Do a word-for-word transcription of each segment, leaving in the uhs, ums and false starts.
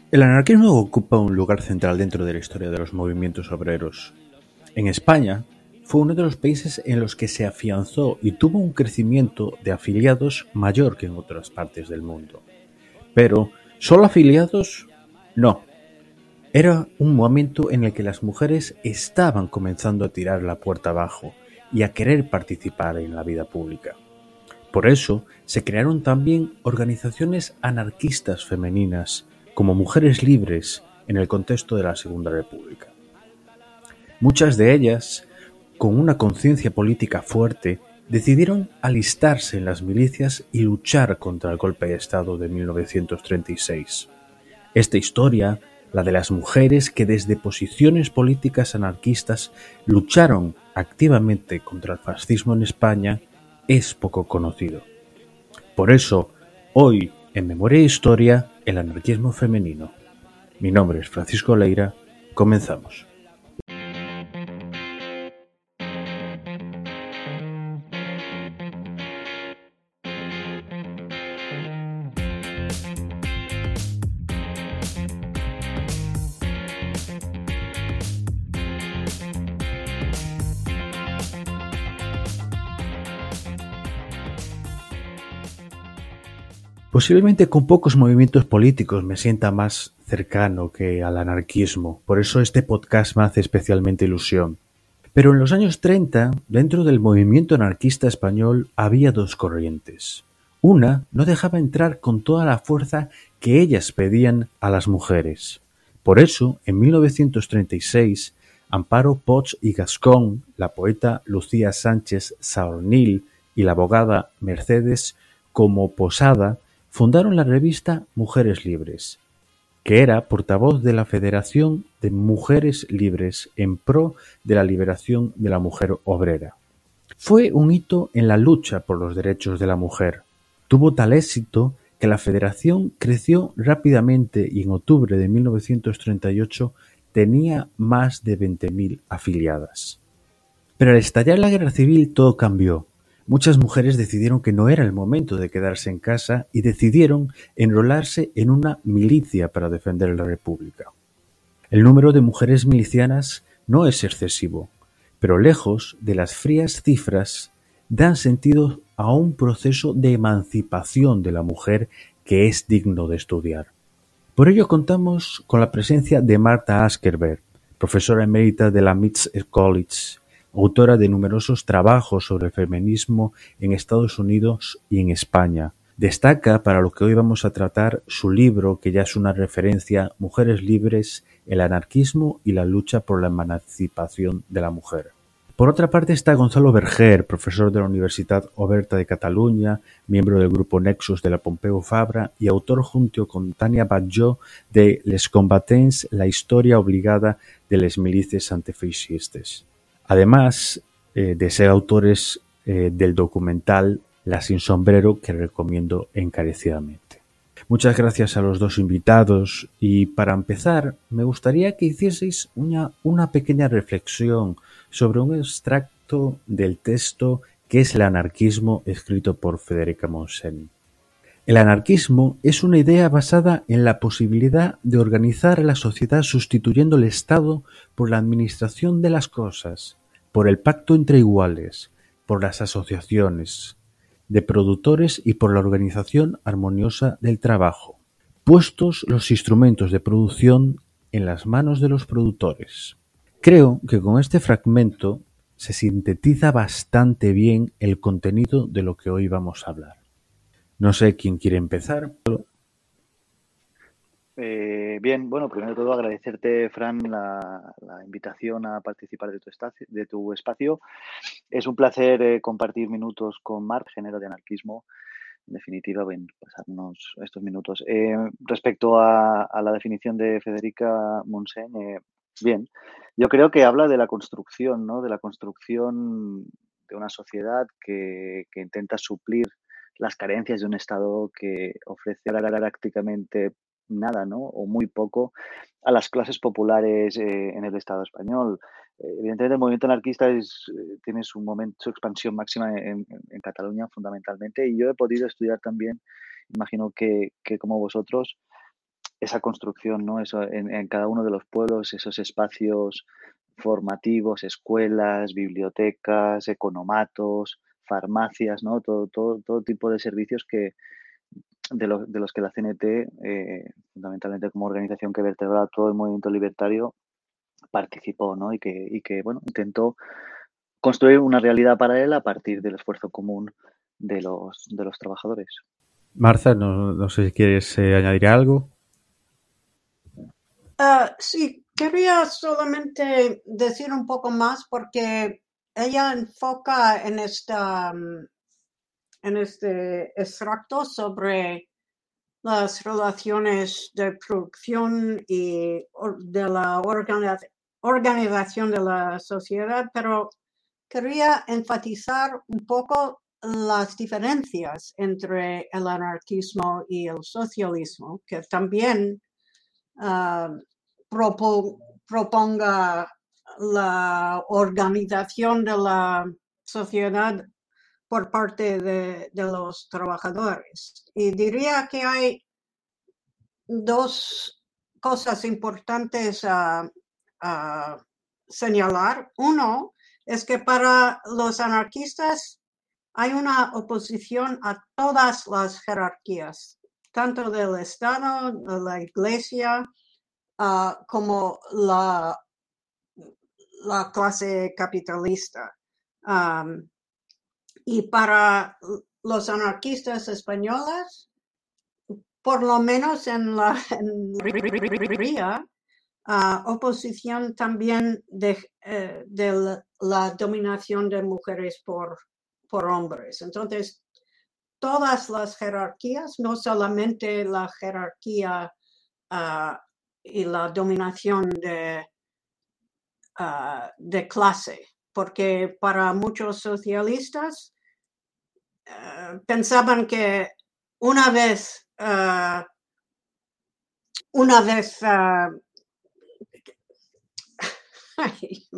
El anarquismo ocupa un lugar central dentro de la historia de los movimientos obreros. En España, fue uno de los países en los que se afianzó y tuvo un crecimiento de afiliados mayor que en otras partes del mundo. Pero, ¿solo afiliados? No. Era un momento en el que las mujeres estaban comenzando a tirar la puerta abajo y a querer participar en la vida pública. Por eso, se crearon también organizaciones anarquistas femeninas, como Mujeres Libres, en el contexto de la Segunda República. Muchas de ellas, con una conciencia política fuerte, decidieron alistarse en las milicias y luchar contra el golpe de Estado de mil novecientos treinta y seis. Esta historia, la de las mujeres que desde posiciones políticas anarquistas lucharon activamente contra el fascismo en España, es poco conocido. Por eso, hoy, en Memoria e Historia, el anarquismo femenino. Mi nombre es Francisco Leira. Comenzamos. Posiblemente con pocos movimientos políticos me sienta más cercano que al anarquismo, por eso este podcast me hace especialmente ilusión. Pero en los años treinta, dentro del movimiento anarquista español había dos corrientes. Una no dejaba entrar con toda la fuerza que ellas pedían a las mujeres. Por eso, en mil novecientos treinta y seis, Amparo Poch y Gascón, la poeta Lucía Sánchez Saornil y la abogada Mercedes como Posada fundaron la revista Mujeres Libres, que era portavoz de la Federación de Mujeres Libres en pro de la liberación de la mujer obrera. Fue un hito en la lucha por los derechos de la mujer. Tuvo tal éxito que la federación creció rápidamente y en octubre de mil novecientos treinta y ocho tenía más de veinte mil afiliadas. Pero al estallar la guerra civil todo cambió. Muchas mujeres decidieron que no era el momento de quedarse en casa y decidieron enrolarse en una milicia para defender la República. El número de mujeres milicianas no es excesivo, pero lejos de las frías cifras, dan sentido a un proceso de emancipación de la mujer que es digno de estudiar. Por ello contamos con la presencia de Marta Askerberg, profesora emérita de la Mits College, autora de numerosos trabajos sobre el feminismo en Estados Unidos y en España. Destaca para lo que hoy vamos a tratar su libro, que ya es una referencia, Mujeres Libres, el anarquismo y la lucha por la emancipación de la mujer. Por otra parte está Gonzalo Berger, profesor de la Universitat Oberta de Cataluña, miembro del grupo Nexus de la Pompeu Fabra y autor junto con Tania Batlló de Les combatents, la historia obligada de les milícies antifeixistes. Además eh, de ser autores eh, del documental La sin sombrero, que recomiendo encarecidamente. Muchas gracias a los dos invitados y para empezar me gustaría que hicieseis una, una pequeña reflexión sobre un extracto del texto que es el anarquismo escrito por Federica Montseny. El anarquismo es una idea basada en la posibilidad de organizar la sociedad sustituyendo el Estado por la administración de las cosas, por el pacto entre iguales, por las asociaciones de productores y por la organización armoniosa del trabajo, puestos los instrumentos de producción en las manos de los productores. Creo que con este fragmento se sintetiza bastante bien el contenido de lo que hoy vamos a hablar. No sé quién quiere empezar. Eh, bien, bueno, primero de todo agradecerte, Fran, la, la invitación a participar de tu, estacio, de tu espacio. Es un placer eh, compartir minutos con Marc, género de anarquismo. En definitiva, bien, pasarnos estos minutos. Eh, respecto a, a la definición de Federica Montseny, eh, bien, yo creo que habla de la construcción, ¿no? De la construcción de una sociedad que, que intenta suplir las carencias de un Estado que ofrece prácticamente nada, ¿no? O muy poco a las clases populares eh, en el Estado español. Eh, evidentemente el movimiento anarquista es, eh, tiene su momento, su expansión máxima en, en, en Cataluña fundamentalmente, y yo he podido estudiar también, imagino que, que como vosotros, esa construcción, ¿no? Eso, en, en cada uno de los pueblos, esos espacios formativos, escuelas, bibliotecas, economatos, farmacias, ¿no? Todo, todo, todo tipo de servicios que, de, lo, de los que la C N T, eh, fundamentalmente como organización que vertebra todo el movimiento libertario, participó, ¿no? Y que, y que, bueno, intentó construir una realidad paralela a partir del esfuerzo común de los, de los trabajadores. Marta, no, no sé si quieres eh, añadir algo. Uh, sí, quería solamente decir un poco más porque ella enfoca en esta en este extracto sobre las relaciones de producción y de la organiz organización de la sociedad, pero quería enfatizar un poco las diferencias entre el anarquismo y el socialismo, que también uh, propo proponga la organización de la sociedad por parte de, de los trabajadores. Y diría que hay dos cosas importantes a, a señalar. Uno es que para los anarquistas hay una oposición a todas las jerarquías, tanto del Estado, de la Iglesia, uh, como la, la clase capitalista. Um, y para los anarquistas españoles, por lo menos en la mayoría, uh, oposición también de, eh, de la, la dominación de mujeres por, por hombres. Entonces, todas las jerarquías, no solamente la jerarquía uh, y la dominación de, uh, de clase, porque para muchos socialistas uh, pensaban que una vez uh, una vez uh, ay,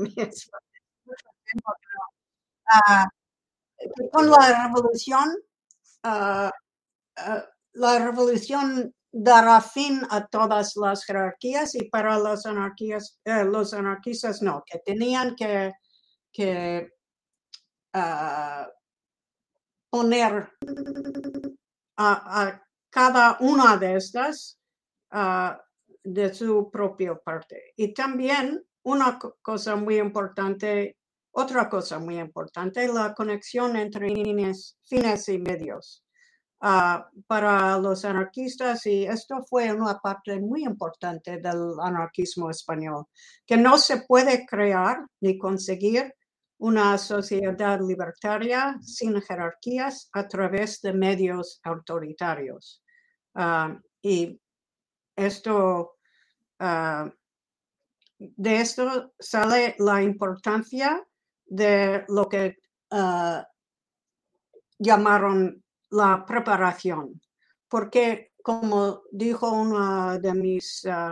uh, con la revolución uh, uh, la revolución dará fin a todas las jerarquías y para los anarquías eh, los anarquistas no, que tenían que, que uh, poner a, a cada una de estas uh, de su propia parte. Y también una cosa muy importante, otra cosa muy importante, la conexión entre fines, fines y medios. Uh, para los anarquistas, y esto fue una parte muy importante del anarquismo español, que no se puede crear ni conseguir una sociedad libertaria sin jerarquías a través de medios autoritarios. Uh, y esto, uh, de esto sale la importancia de lo que uh, llamaron la preparación, porque como dijo una de mis uh,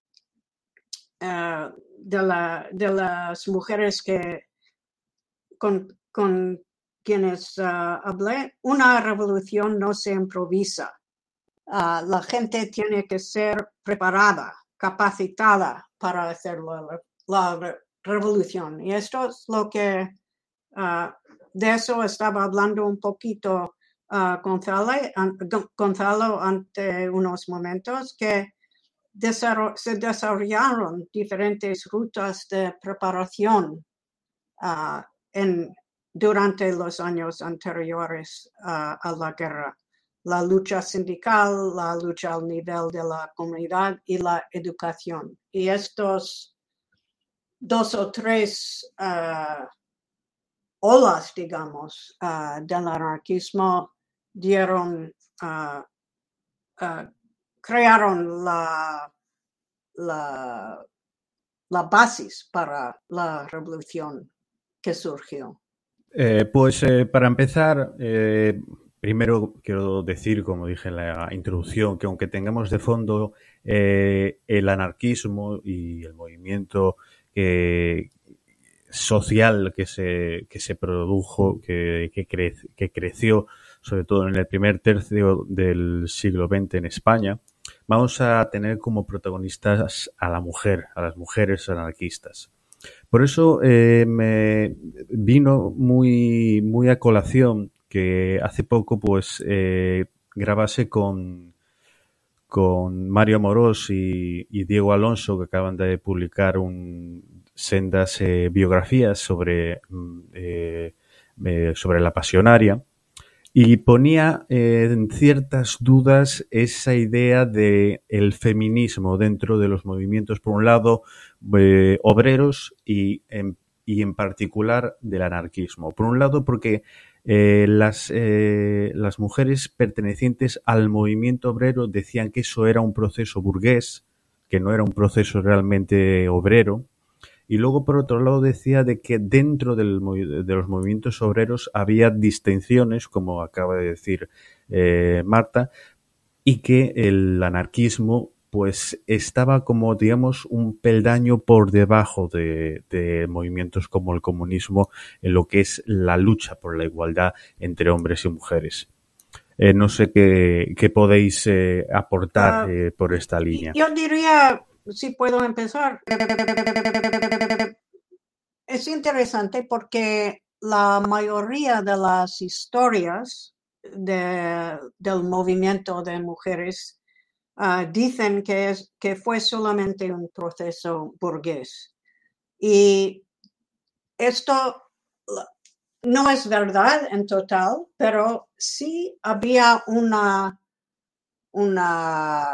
uh, de, la, de las mujeres que con, con quienes uh, hablé, una revolución no se improvisa. Uh, la gente tiene que ser preparada, capacitada para hacer la, la revolución. Y esto es lo que uh, de eso estaba hablando un poquito uh, Gonzalo, Gonzalo ante unos momentos, que desarroll se desarrollaron diferentes rutas de preparación uh, en, durante los años anteriores uh, a la guerra. La lucha sindical, la lucha al nivel de la comunidad y la educación. Y estos dos o tres uh, olas, digamos, uh, del anarquismo dieron, uh, uh, crearon la, la, la basis para la revolución que surgió. Eh, pues eh, para empezar, eh, primero quiero decir, como dije en la introducción, que aunque tengamos de fondo eh, el anarquismo y el movimiento que, social que se, que se produjo, que, que, cre, que creció sobre todo en el primer tercio del siglo veinte en España, vamos a tener como protagonistas a la mujer, a las mujeres anarquistas. Por eso eh, me vino muy, muy a colación que hace poco pues eh, grabase con, con Mario Amorós y, y Diego Alonso, que acaban de publicar un, sendas eh, biografías sobre, eh, eh, sobre la pasionaria. Y ponía eh, en ciertas dudas esa idea de el feminismo dentro de los movimientos, por un lado, eh, obreros y en, y en particular del anarquismo. Por un lado, porque eh, las, eh, las mujeres pertenecientes al movimiento obrero decían que eso era un proceso burgués, que no era un proceso realmente obrero. Y luego, por otro lado, decía de que dentro del, de los movimientos obreros había distinciones, como acaba de decir eh, Marta, y que el anarquismo pues estaba como, digamos, un peldaño por debajo de, de movimientos como el comunismo en lo que es la lucha por la igualdad entre hombres y mujeres. Eh, no sé qué, qué podéis eh, aportar Uh, eh, por esta línea. yo diría, si puedo empezar, es interesante porque la mayoría de las historias de, del movimiento de mujeres uh, dicen que, es, que fue solamente un proceso burgués. Y esto no es verdad en total, pero sí había una, una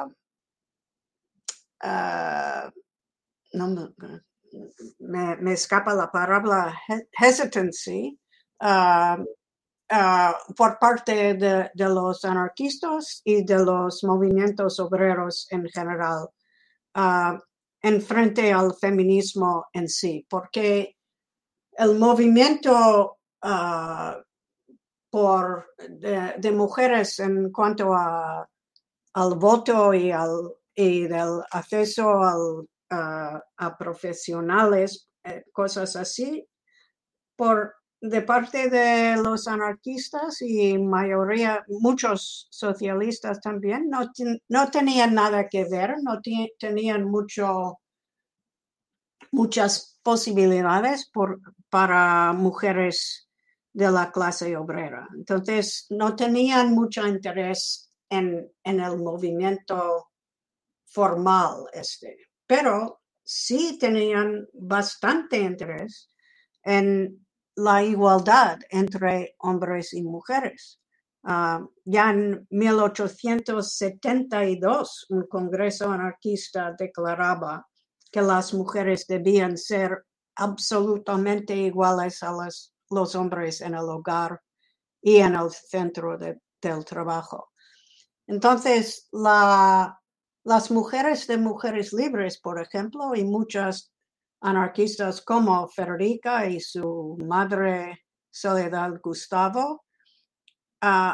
uh, no, me, me escapa la palabra hesitancy uh, uh, por parte de, de los anarquistas y de los movimientos obreros en general uh, en frente al feminismo en sí, porque el movimiento uh, por, de, de mujeres en cuanto a, al voto y, al, y del acceso al Uh, a profesionales, eh, cosas así, por de parte de los anarquistas y mayoría, muchos socialistas también, no, no tenían nada que ver, no tenían mucho, muchas posibilidades por, para mujeres de la clase obrera. Entonces, no tenían mucho interés en, en el movimiento formal este, pero sí tenían bastante interés en la igualdad entre hombres y mujeres. Uh, ya en mil ochocientos setenta y dos, un congreso anarquista declaraba que las mujeres debían ser absolutamente iguales a los, los hombres en el hogar y en el centro de, del trabajo. Entonces, la, las mujeres de Mujeres Libres, por ejemplo, y muchas anarquistas como Federica y su madre Soledad Gustavo, uh,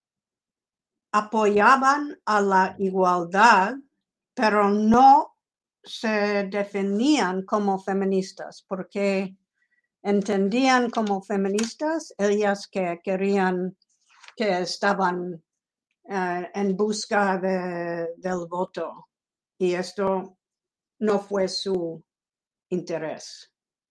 apoyaban a la igualdad, pero no se definían como feministas, porque entendían como feministas ellas que querían, que estaban Uh, en busca de, del voto, y esto no fue su interés.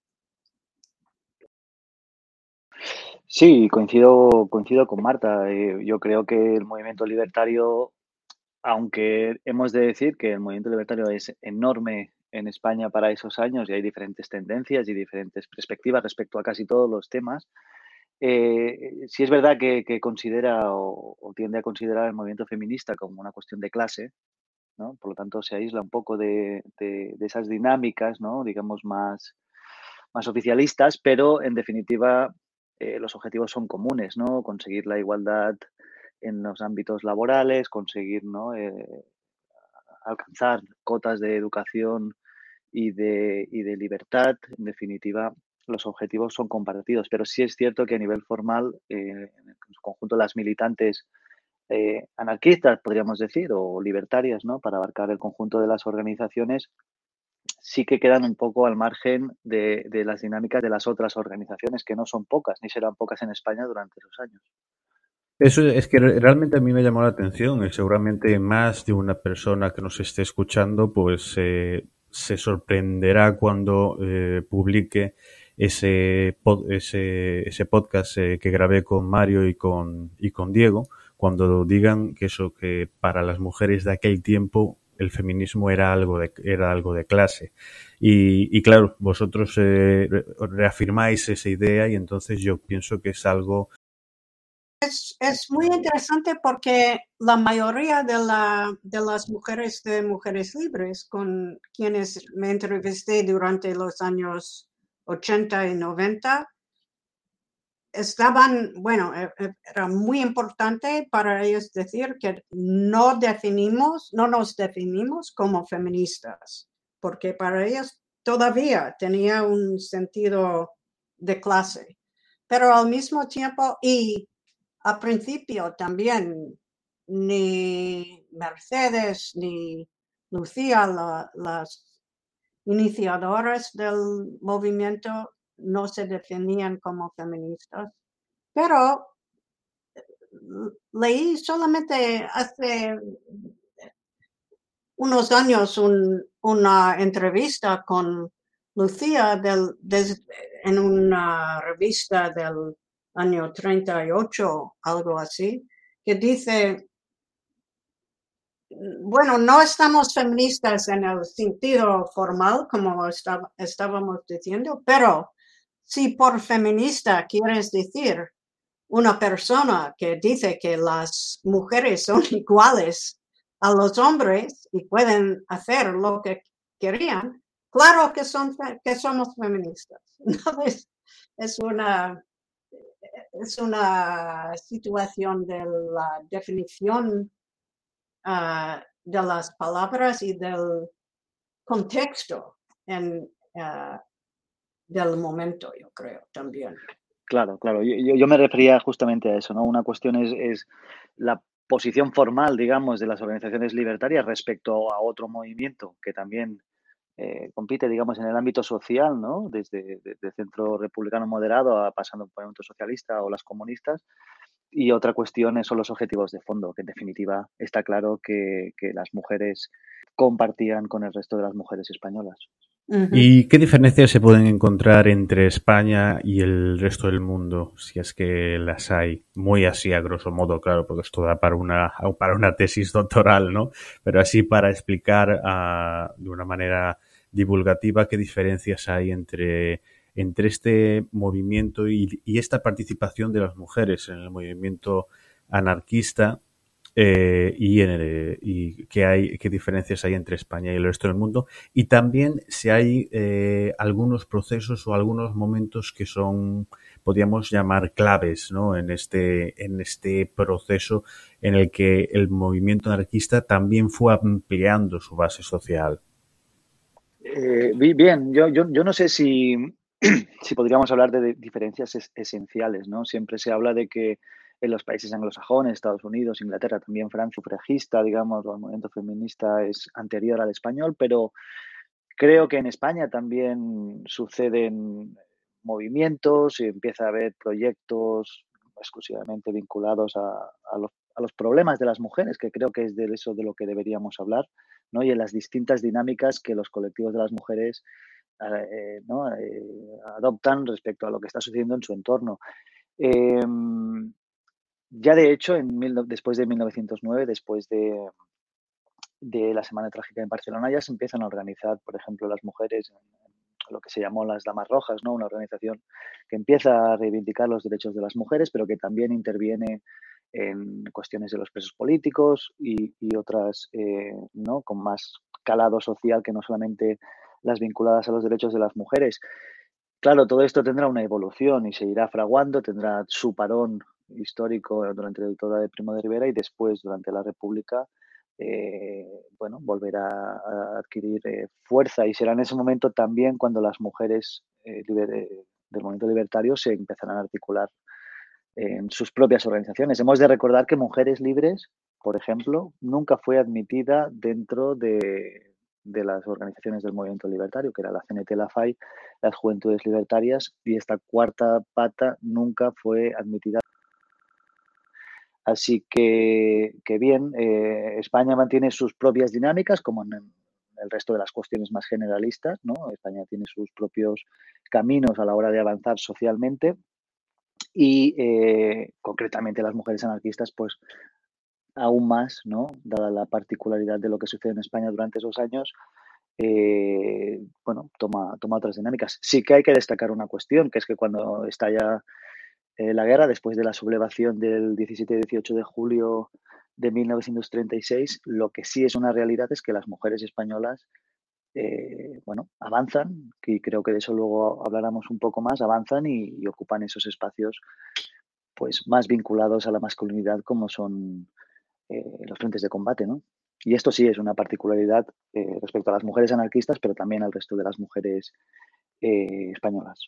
Sí, coincido, coincido con Marta. Eh, yo creo que el movimiento libertario, aunque hemos de decir que el movimiento libertario es enorme en España para esos años y hay diferentes tendencias y diferentes perspectivas respecto a casi todos los temas, eh, sí es verdad que, que considera o, o tiende a considerar el movimiento feminista como una cuestión de clase, ¿no? Por lo tanto, se aísla un poco de, de, de esas dinámicas, ¿no? Digamos, más, más oficialistas, pero en definitiva eh, los objetivos son comunes, ¿no? Conseguir la igualdad en los ámbitos laborales, conseguir, ¿no? Eh, alcanzar cotas de educación y de, y de libertad. En definitiva, los objetivos son compartidos, pero sí es cierto que a nivel formal, eh, en el conjunto de las militantes eh, anarquistas, podríamos decir, o libertarias, ¿no? Para abarcar el conjunto de las organizaciones, sí que quedan un poco al margen de, de las dinámicas de las otras organizaciones, que no son pocas, ni serán pocas en España durante esos años. Eso es que re- realmente a mí me llamó la atención y seguramente más de una persona que nos esté escuchando pues eh, se sorprenderá cuando eh, publique ese, pod- ese, ese podcast eh, que grabé con Mario y con, y con Diego, cuando digan que eso, que para las mujeres de aquel tiempo el feminismo era algo de, era algo de clase. Y, y claro, vosotros eh, re- reafirmáis esa idea y entonces yo pienso que es algo. Es, es muy interesante porque la mayoría de, la, de las mujeres de Mujeres Libres con quienes me entrevisté durante los años ochenta y noventa estaban, bueno, e- e- era muy importante para ellos decir que no definimos, no nos definimos como feministas, porque para ellos todavía tenía un sentido de clase. Pero al mismo tiempo, y al principio también, ni Mercedes ni Lucía, la- las iniciadoras del movimiento, no se definían como feministas, pero leí solamente hace unos años un, una entrevista con Lucía del, des, en una revista del año treinta y ocho, algo así, que dice, bueno, no estamos feministas en el sentido formal, como está, estábamos diciendo, pero si por feminista quieres decir una persona que dice que las mujeres son iguales a los hombres y pueden hacer lo que querían, claro que, son, que somos feministas. ¿No? Es, es, una, es una situación de la definición uh, de las palabras y del contexto en, uh, del momento, yo creo, también. Claro, claro. Yo, yo me refería justamente a eso, ¿no? Una cuestión es, es la posición formal, digamos, de las organizaciones libertarias respecto a otro movimiento que también eh, compite, digamos, en el ámbito social, ¿no? Desde, desde centro republicano moderado a pasando por el movimiento socialista o las comunistas. Y otra cuestión son los objetivos de fondo, que en definitiva está claro que, que las mujeres compartían con el resto de las mujeres españolas. Uh-huh. ¿Y qué diferencias se pueden encontrar entre España y el resto del mundo, si es que las hay? Muy así, a grosso modo, claro, porque esto da para una, para una tesis doctoral, ¿no? Pero así para explicar uh, de una manera divulgativa qué diferencias hay entre, entre este movimiento y, y esta participación de las mujeres en el movimiento anarquista. Eh, y, en el, y qué hay, qué diferencias hay entre España y el resto del mundo, y también si hay eh, algunos procesos o algunos momentos que son, podríamos llamar claves, ¿no? En este, en este proceso en el que el movimiento anarquista también fue ampliando su base social. Eh, bien, yo, yo, yo no sé si, si podríamos hablar de diferencias es, esenciales, ¿no? Siempre se habla de que en los países anglosajones, Estados Unidos, Inglaterra, también Francia, sufragista, digamos, o el movimiento feminista es anterior al español, pero creo que en España también suceden movimientos y empieza a haber proyectos exclusivamente vinculados a, a, los, a los problemas de las mujeres, que creo que es de eso de lo que deberíamos hablar, ¿no? Y en las distintas dinámicas que los colectivos de las mujeres eh, ¿no? eh, adoptan respecto a lo que está sucediendo en su entorno. Eh, ya de hecho, en mil, después de mil novecientos nueve, después de, de la Semana Trágica en Barcelona, ya se empiezan a organizar, por ejemplo, las mujeres en lo que se llamó las Damas Rojas, ¿no? Una organización que empieza a reivindicar los derechos de las mujeres, pero que también interviene en cuestiones de los presos políticos y, y otras, eh, ¿no? Con más calado social que no solamente las vinculadas a los derechos de las mujeres. Claro, todo esto tendrá una evolución y se irá fraguando, tendrá su parón histórico durante la dictadura de Primo de Rivera y después, durante la República, eh, bueno, volverá a adquirir eh, fuerza, y será en ese momento también cuando las mujeres eh, liber, del movimiento libertario se empezarán a articular en sus propias organizaciones. Hemos de recordar que Mujeres Libres, por ejemplo, nunca fue admitida dentro de, de las organizaciones del movimiento libertario, que era la C N T, la F A I, las Juventudes Libertarias, y esta cuarta pata nunca fue admitida. Así que, que bien, eh, España mantiene sus propias dinámicas, como en el resto de las cuestiones más generalistas, ¿no? España tiene sus propios caminos a la hora de avanzar socialmente y, eh, concretamente, las mujeres anarquistas, pues, aún más, ¿no? Dada la particularidad de lo que sucede en España durante esos años, eh, bueno, toma, toma otras dinámicas. Sí que hay que destacar una cuestión, que es que cuando estalla eh, la guerra, después de la sublevación del diecisiete y dieciocho de julio de mil novecientos treinta y seis, lo que sí es una realidad es que las mujeres españolas, eh, bueno, avanzan, y creo que de eso luego hablaremos un poco más, avanzan y, y ocupan esos espacios pues más vinculados a la masculinidad, como son eh, los frentes de combate, ¿no? Y esto sí es una particularidad eh, respecto a las mujeres anarquistas, pero también al resto de las mujeres eh, españolas.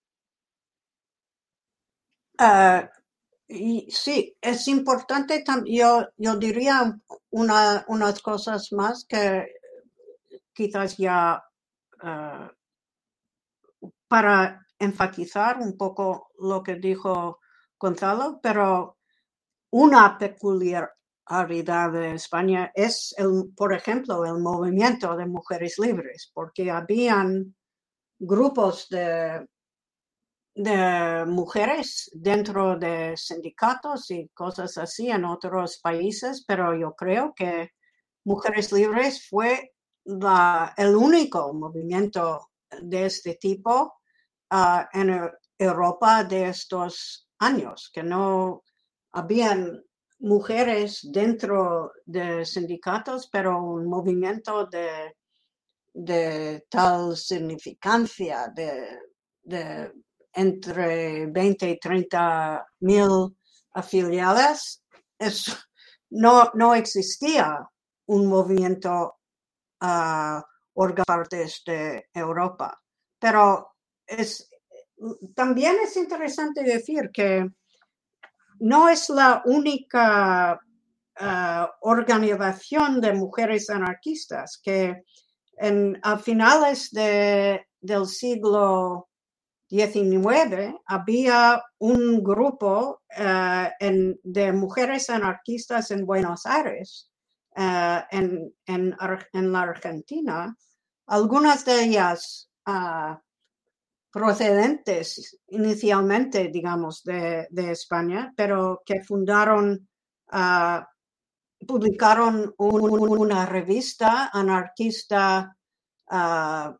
Uh, y sí, es importante también, yo, yo diría una, unas cosas más que quizás ya uh, para enfatizar un poco lo que dijo Gonzalo, pero una peculiaridad de España es, el, por ejemplo, el movimiento de mujeres libres, porque habían grupos de, de mujeres dentro de sindicatos y cosas así en otros países, pero yo creo que Mujeres Libres fue la, el único movimiento de este tipo uh, en Europa de estos años, que no habían mujeres dentro de sindicatos, pero un movimiento de, de tal significancia, de, de entre veinte y treinta mil afiliadas, es, no, no existía un movimiento uh, organizado partes de Europa. Pero es, también es interesante decir que no es la única uh, organización de mujeres anarquistas que en, a finales de, del siglo diecinueve había un grupo uh, en, de mujeres anarquistas en Buenos Aires, uh, en, en, en la Argentina, algunas de ellas uh, procedentes inicialmente, digamos, de, de España, pero que fundaron, uh, publicaron un, una revista anarquista uh,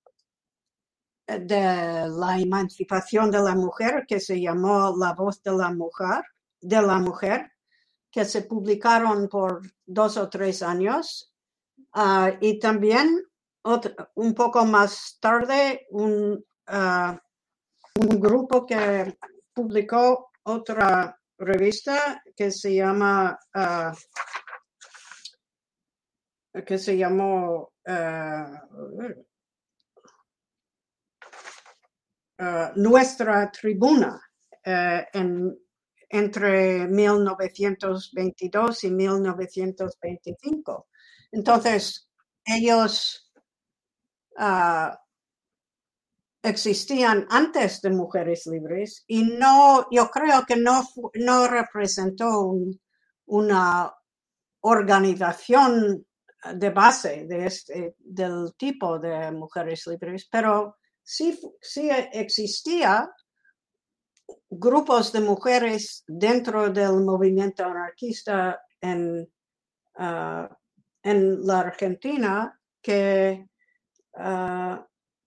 de la emancipación de la mujer, que se llamó La Voz de la Mujer, de la Mujer, que se publicaron por dos o tres años. Uh, y también otro, un poco más tarde un, uh, un grupo que publicó otra revista que se llama uh, que se llamó uh, uh, Nuestra Tribuna uh, en, entre mil novecientos veintidós y mil novecientos veinticinco. Entonces, ellos uh, existían antes de Mujeres Libres y no, yo creo que no, no representó un, una organización de base de este, del tipo de Mujeres Libres, pero sí, sí existía grupos de mujeres dentro del movimiento anarquista en, uh, en la Argentina que uh,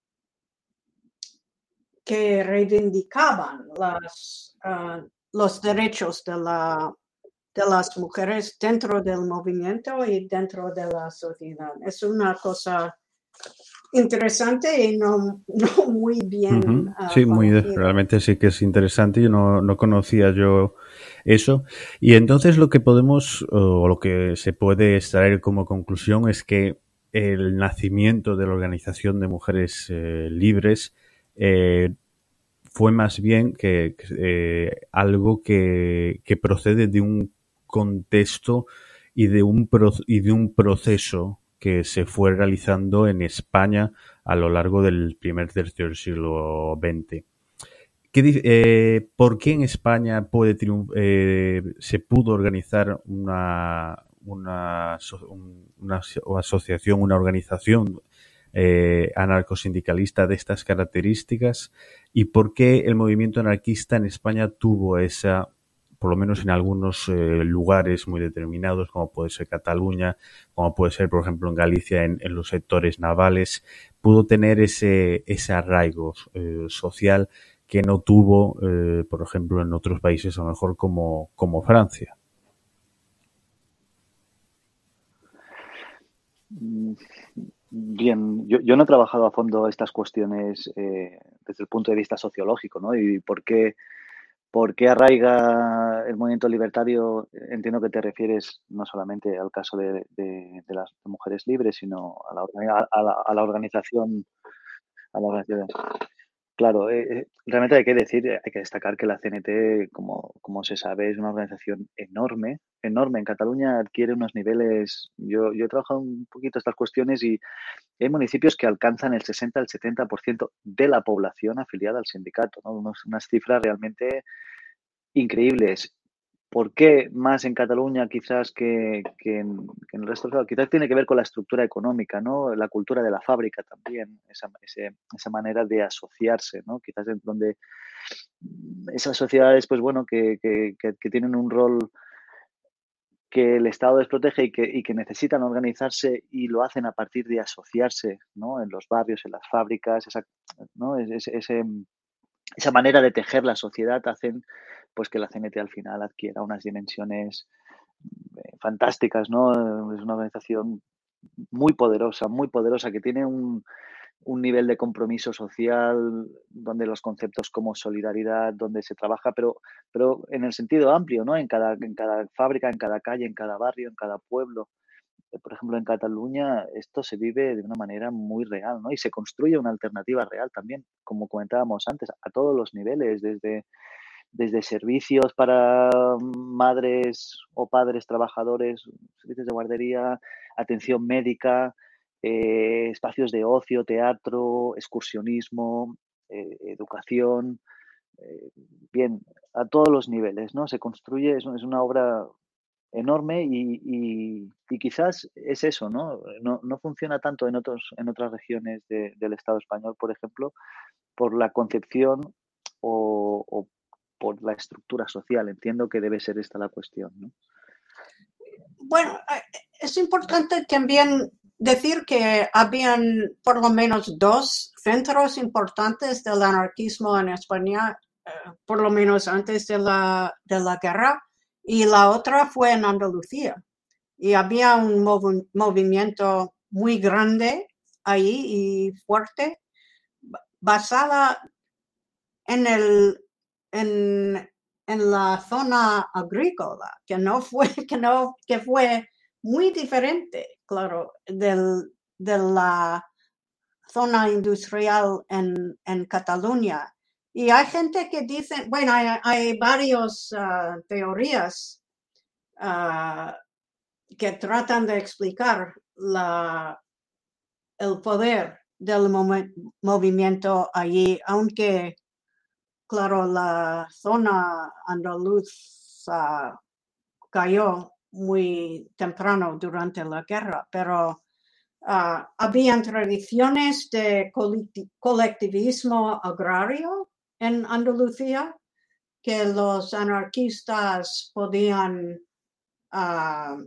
que reivindicaban las, uh, los derechos de, la, de las mujeres dentro del movimiento y dentro de la sociedad. Es una cosa interesante y no, no muy bien uh-huh. uh, sí, muy, conocido. realmente sí que es interesante. Yo no, no conocía yo eso. Y entonces lo que podemos, o lo que se puede extraer como conclusión es que el nacimiento de la Organización de Mujeres eh, Libres eh, fue más bien que, que eh, algo que, que procede de un contexto y de un pro, y de un proceso que se fue realizando en España a lo largo del primer tercio del siglo veinte. ¿Qué, eh, ¿Por qué en España puede triunf- eh, se pudo organizar una, una, una, una asociación, una organización eh, anarcosindicalista de estas características? ¿Y por qué el movimiento anarquista en España tuvo esa, por lo menos en algunos eh, lugares muy determinados, como puede ser Cataluña, como puede ser, por ejemplo, en Galicia, en, en los sectores navales, pudo tener ese, ese arraigo eh, social que no tuvo, eh, por ejemplo, en otros países a lo mejor como, como Francia? Bien, yo, yo no he trabajado a fondo estas cuestiones eh, desde el punto de vista sociológico, ¿no? Y por qué, por qué arraiga el movimiento libertario. Entiendo que te refieres no solamente al caso de, de- de las mujeres libres, sino a la, orga- a la, a la organización, a la organización. Claro, eh, eh, realmente hay que decir, eh, hay que destacar que la C N T, como, como se sabe, es una organización enorme, enorme. En Cataluña adquiere unos niveles. Yo, yo he trabajado un poquito estas cuestiones y hay municipios que alcanzan el sesenta al setenta por ciento de la población afiliada al sindicato, ¿no? Unos- unas cifras realmente increíbles. ¿Por qué más en Cataluña quizás que, que en, que en el resto del estado? Quizás tiene que ver con la estructura económica, ¿no? La cultura de la fábrica también, esa, ese- esa manera de asociarse, ¿no? Quizás en donde esas sociedades, pues bueno, que, que- que- que tienen un rol que el Estado desprotege y que, y que necesitan organizarse y lo hacen a partir de asociarse, ¿no? En los barrios, en las fábricas, esa, ¿no? Ese- ese- esa manera de tejer la sociedad hacen pues que la C N T al final adquiera unas dimensiones eh, fantásticas, ¿no? Es una organización muy poderosa, muy poderosa, que tiene un, un nivel de compromiso social donde los conceptos como solidaridad, donde se trabaja, pero, pero en el sentido amplio, ¿no? En cada, en cada fábrica, en cada calle, en cada barrio, en cada pueblo. Por ejemplo, en Cataluña esto se vive de una manera muy real, ¿no? Y se construye una alternativa real también, como comentábamos antes, a todos los niveles, desde, desde servicios para madres o padres trabajadores, servicios de guardería, atención médica, eh, espacios de ocio, teatro, excursionismo, eh, educación, eh, bien, a todos los niveles, ¿no? Se construye, es, es una obra enorme y, y, y, quizás es eso, ¿no? No, no funciona tanto en, otros, en otras regiones de, del Estado español, por ejemplo, por la concepción o, o, por la estructura social. Entiendo que debe ser esta la cuestión, ¿no? Bueno, es importante también decir que habían por lo menos dos centros importantes del anarquismo en España, eh, por lo menos antes de la, de la guerra, y la otra fue en Andalucía. Y había un mov movimiento muy grande ahí y fuerte, basada en, el, en, en la zona agrícola, que no fue, que no, que fue muy diferente, claro, del, de la zona industrial en, en Cataluña. Y hay gente que dice, bueno, hay, hay varias uh, teorías uh, que tratan de explicar la, el poder del mov movimiento allí, aunque claro, la zona andaluza cayó muy temprano durante la guerra, pero uh, habían tradiciones de colectivismo agrario en Andalucía que los anarquistas podían uh,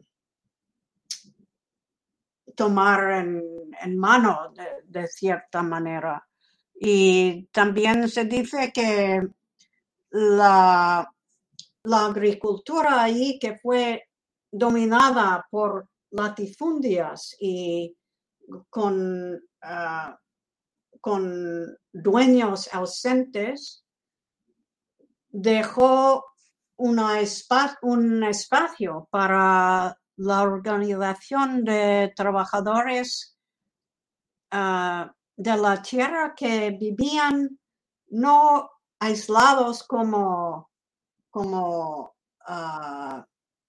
tomar en, en mano de, de cierta manera. Y también se dice que la, la agricultura ahí que fue dominada por latifundias y con, uh, con dueños ausentes, dejó una espa un espacio para la organización de trabajadores uh, de la tierra que vivían no aislados como, como uh,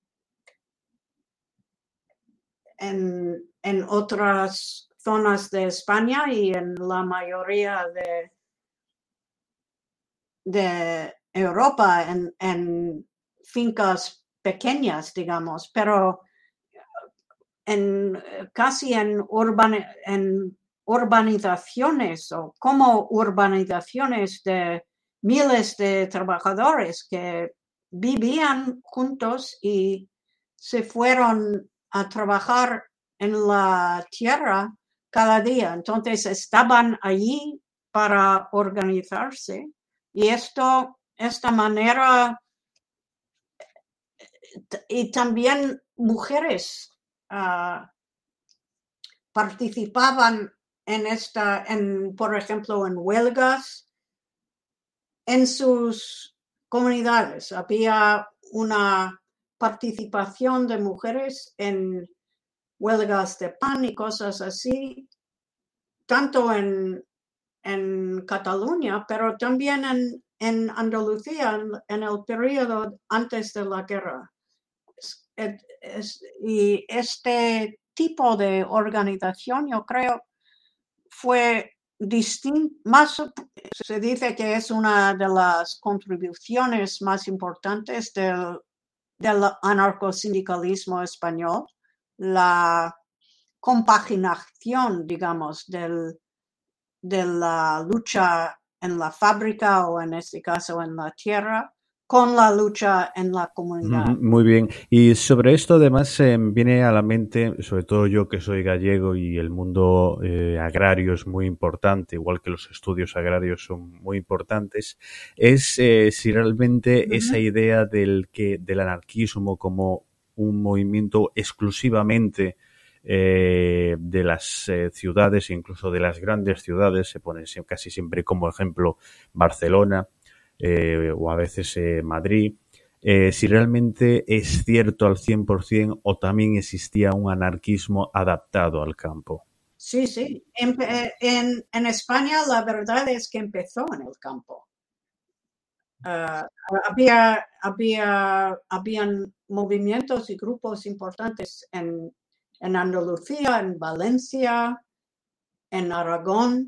en, en otras zonas de España y en la mayoría de de Europa en, en fincas pequeñas, digamos, pero en casi en, urban, en urbanizaciones o como urbanizaciones de miles de trabajadores que vivían juntos y se fueron a trabajar en la tierra cada día. Entonces estaban allí para organizarse y esto, esta manera, y también mujeres uh, participaban en esta, en, por ejemplo, en huelgas en sus comunidades. Había una participación de mujeres en huelgas de pan y cosas así, tanto en, en Cataluña, pero también en, en Andalucía, en, en el periodo antes de la guerra. Es, es, y este tipo de organización, yo creo, fue distinto, más se dice que es una de las contribuciones más importantes del, del anarcosindicalismo español, la compaginación, digamos, del, de la lucha en la fábrica o en este caso en la tierra, con la lucha en la comunidad. Muy bien. Y sobre esto además eh, viene a la mente, sobre todo yo que soy gallego y el mundo eh, agrario es muy importante, igual que los estudios agrarios son muy importantes, es eh, si realmente uh-huh. esa idea del, que, del anarquismo como un movimiento exclusivamente eh, de las eh, ciudades, incluso de las grandes ciudades, se pone casi siempre como ejemplo Barcelona eh, o a veces eh, Madrid, Eh, si realmente es cierto al cien por ciento o también existía un anarquismo adaptado al campo. Sí, sí. En, en, en España la verdad es que empezó en el campo. Uh, había, había, habían movimientos y grupos importantes en, en Andalucía, en Valencia, en Aragón,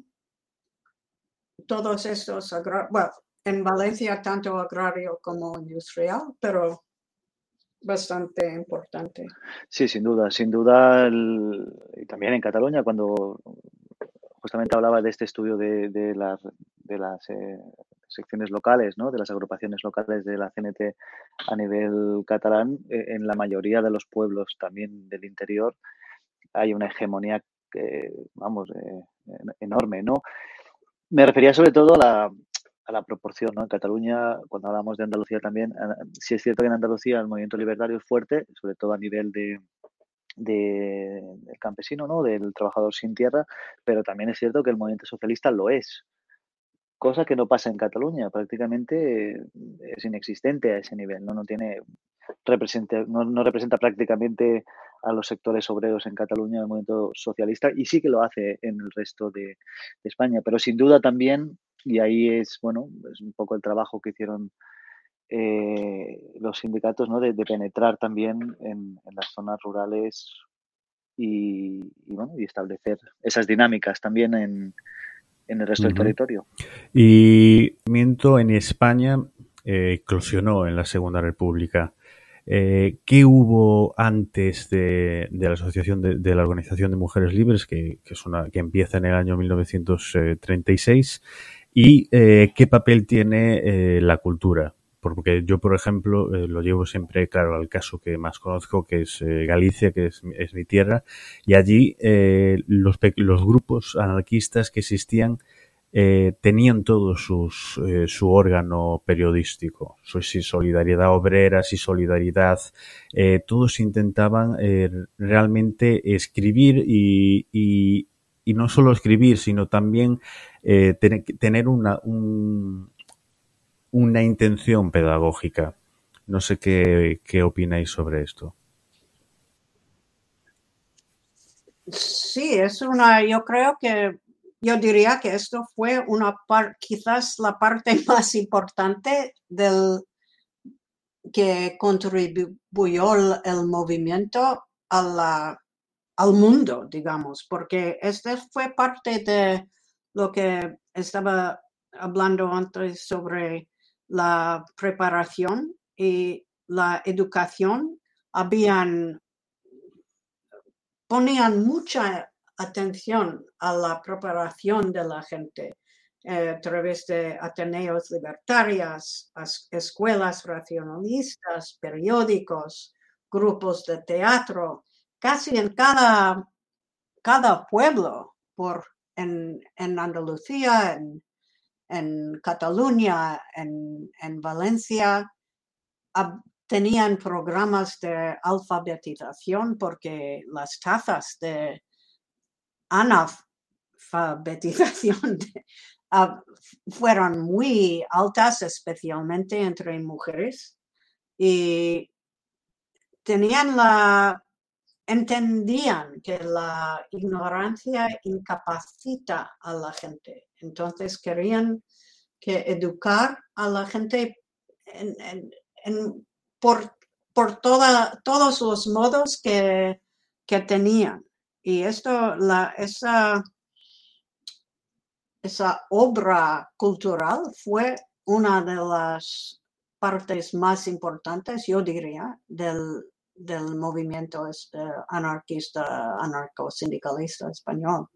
todos estos, bueno, en Valencia tanto agrario como industrial, pero bastante importante. Sí, sin duda, sin duda, el, y también en Cataluña, cuando justamente hablaba de este estudio de, de las, de las eh, secciones locales, ¿no? De las agrupaciones locales de la C N T a nivel catalán, eh, en la mayoría de los pueblos también del interior hay una hegemonía, eh, vamos, eh, enorme, ¿no? Me refería sobre todo a la, a la proporción, ¿no? En Cataluña, cuando hablamos de Andalucía también, sí es cierto que en Andalucía el movimiento libertario es fuerte, sobre todo a nivel de, de, del campesino, ¿no? Del trabajador sin tierra, pero también es cierto que el movimiento socialista lo es, cosa que no pasa en Cataluña, prácticamente es inexistente a ese nivel, no, no tiene representa, no, no representa prácticamente a los sectores obreros en Cataluña el movimiento socialista, y sí que lo hace en el resto de, de España, pero sin duda también, y ahí es, bueno, es un poco el trabajo que hicieron eh, los sindicatos, ¿no? de, de penetrar también en, en las zonas rurales y, y, bueno, y establecer esas dinámicas también en, en el resto uh-huh. del territorio. Y el movimiento en España eh, eclosionó en la Segunda República. Eh, ¿Qué hubo antes de, de la asociación de, de la Organización de Mujeres Libres, que, que es una que empieza en el año mil novecientos treinta y seis, y eh, qué papel tiene eh, la cultura? Porque yo, por ejemplo, eh, lo llevo siempre, claro, al caso que más conozco, que es eh, Galicia, que es, es mi tierra, y allí eh, los, los grupos anarquistas que existían Eh, tenían todos sus eh, su órgano periodístico, su, si Solidaridad Obrera, si Solidaridad, eh, todos intentaban eh, realmente escribir y, y, y no solo escribir, sino también eh, ten, tener una un, una intención pedagógica. No sé qué, qué opináis sobre esto. Sí, es una, yo creo que Yo diría que esto fue una par, quizás la parte más importante del que contribuyó el, el movimiento a la, al mundo, digamos, porque este fue parte de lo que estaba hablando antes sobre la preparación y la educación, habían, ponían mucha atención a la preparación de la gente eh, a través de ateneos libertarios, escuelas racionalistas, periódicos, grupos de teatro, casi en cada, cada pueblo, por, en, en Andalucía, en, en Cataluña, en, en Valencia, ab, tenían programas de alfabetización porque las tasas de analfabetización de, uh, fueron muy altas, especialmente entre mujeres, y tenían la, entendían que la ignorancia incapacita a la gente. Entonces querían que educar a la gente en, en, en, por, por toda, todos los modos que, que tenían. Y esto, la, esa, esa obra cultural fue una de las partes más importantes, yo diría, del, del movimiento este, anarquista, anarcosindicalista español.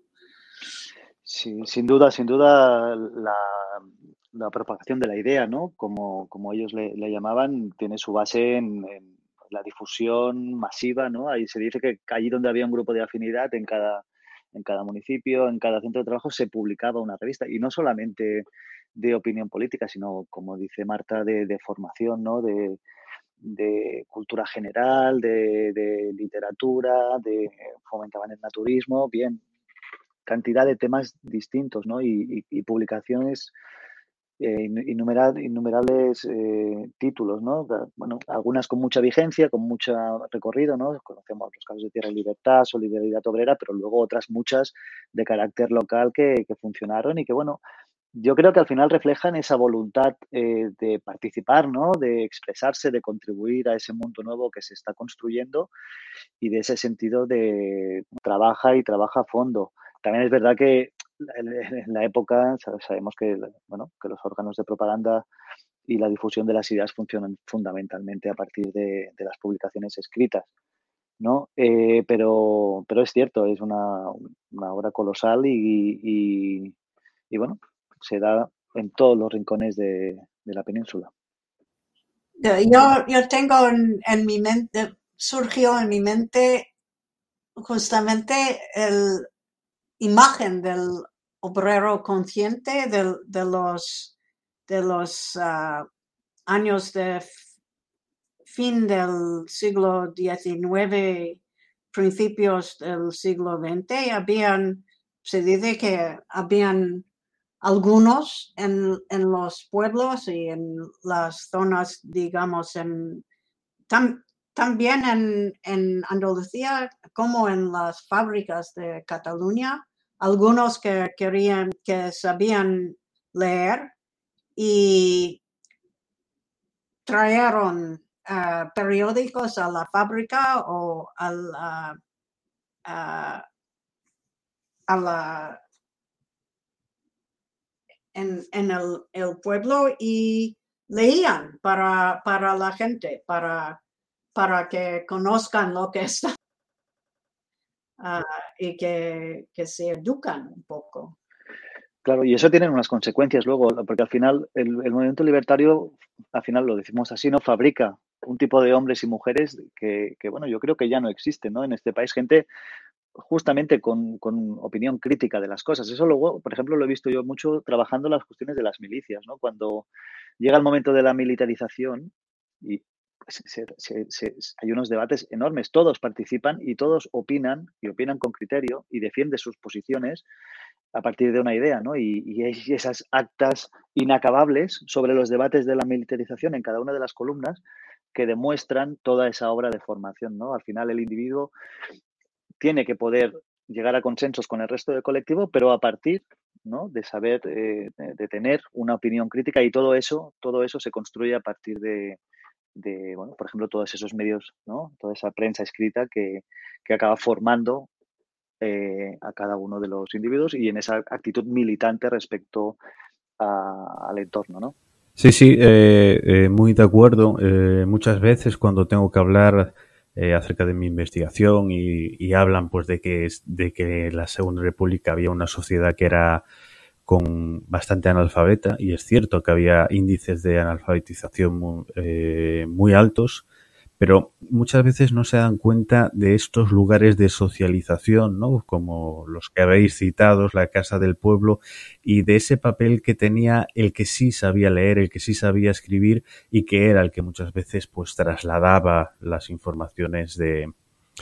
Sí, sin duda, sin duda la, la propagación de la idea, ¿no? Como, como ellos le, le llamaban, tiene su base en, en la difusión masiva, ¿no? Ahí se dice que allí donde había un grupo de afinidad en cada, en cada municipio, en cada centro de trabajo, se publicaba una revista. Y no solamente de opinión política, sino, como dice Marta, de, de formación, ¿no? De, de cultura general, de, de literatura, de fomentaban el naturismo, bien, cantidad de temas distintos, ¿no? Y, y, y publicaciones, eh, innumerables, innumerables eh, títulos, ¿no? Bueno, algunas con mucha vigencia, con mucho recorrido, ¿no? Conocemos los casos de Tierra y Libertad, Solidaridad Obrera, pero luego otras muchas de carácter local que, que funcionaron y que, bueno, yo creo que al final reflejan esa voluntad eh, de participar, ¿no? De expresarse, de contribuir a ese mundo nuevo que se está construyendo y de ese sentido de trabaja y trabaja a fondo. También es verdad que en la época sabemos que, bueno, que los órganos de propaganda y la difusión de las ideas funcionan fundamentalmente a partir de, de las publicaciones escritas, ¿no? Eh, pero, pero es cierto, es una, una obra colosal y, y, y, bueno, se da en todos los rincones de, de la península. Yo, yo tengo en, en mi mente, surgió en mi mente justamente el imagen del obrero consciente de, de los, de los uh, años de fin del siglo diecinueve, principios del siglo veinte. Habían, se dice que habían algunos en, en los pueblos y en las zonas, digamos, en, tam, también en, en Andalucía como en las fábricas de Cataluña, algunos que querían, que sabían leer y trajeron uh, periódicos a la fábrica o a la, uh, a la en, en el, el pueblo y leían para, para la gente, para, para que conozcan lo que está uh, y que, que se educan un poco. Claro, y eso tiene unas consecuencias luego, porque al final el, el movimiento libertario, al final lo decimos así, ¿no? Fabrica un tipo de hombres y mujeres que, que bueno, yo creo que ya no existen, ¿no? En este país, gente justamente con, con opinión crítica de las cosas. Eso luego, por ejemplo, lo he visto yo mucho trabajando las cuestiones de las milicias, ¿no? Cuando llega el momento de la militarización y se, se, se, hay unos debates enormes, todos participan y todos opinan y opinan con criterio y defienden sus posiciones a partir de una idea, ¿no? Y, y esas actas inacabables sobre los debates de la militarización en cada una de las columnas que demuestran toda esa obra de formación, ¿no? Al final el individuo tiene que poder llegar a consensos con el resto del colectivo, pero a partir, ¿no? de saber, eh, de tener una opinión crítica y todo eso, todo eso se construye a partir de, de bueno, por ejemplo, todos esos medios, ¿no? Toda esa prensa escrita que, que acaba formando eh, a cada uno de los individuos y en esa actitud militante respecto a, al entorno, ¿no? Sí, sí, eh, eh, muy de acuerdo. Eh, muchas veces cuando tengo que hablar eh, acerca de mi investigación y, y hablan pues de que es- de que en la Segunda República había una sociedad que era con bastante analfabeta, y es cierto que había índices de analfabetización muy, eh, muy altos, pero muchas veces no se dan cuenta de estos lugares de socialización, ¿no? Como los que habéis citado, la Casa del Pueblo, y de ese papel que tenía el que sí sabía leer, el que sí sabía escribir, y que era el que muchas veces pues trasladaba las informaciones de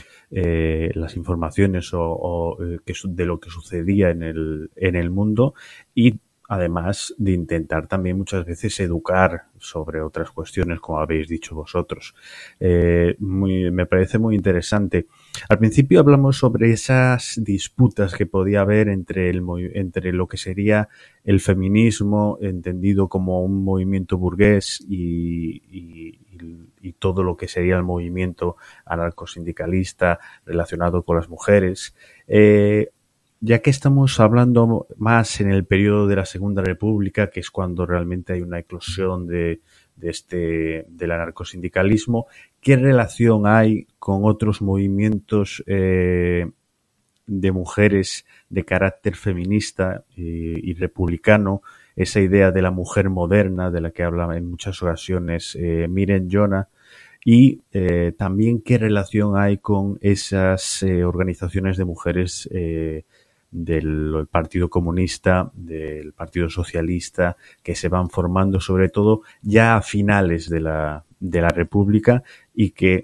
eh, las informaciones o, o eh, que su- de lo que sucedía en el en el mundo, y además de intentar también muchas veces educar sobre otras cuestiones, como habéis dicho vosotros. Eh, muy, me parece muy interesante. Al principio hablamos sobre esas disputas que podía haber entre, el, entre lo que sería el feminismo, entendido como un movimiento burgués, y, y, y todo lo que sería el movimiento anarcosindicalista relacionado con las mujeres. Eh, ya que estamos hablando más en el periodo de la Segunda República, que es cuando realmente hay una eclosión de, de este, del anarcosindicalismo, ¿qué relación hay con otros movimientos eh, de mujeres de carácter feminista y, y republicano? Esa idea de la mujer moderna, de la que habla en muchas ocasiones eh, Miren Jonah, y eh, también qué relación hay con esas eh, organizaciones de mujeres eh, del Partido Comunista, del Partido Socialista, que se van formando sobre todo ya a finales de la, de la República, y que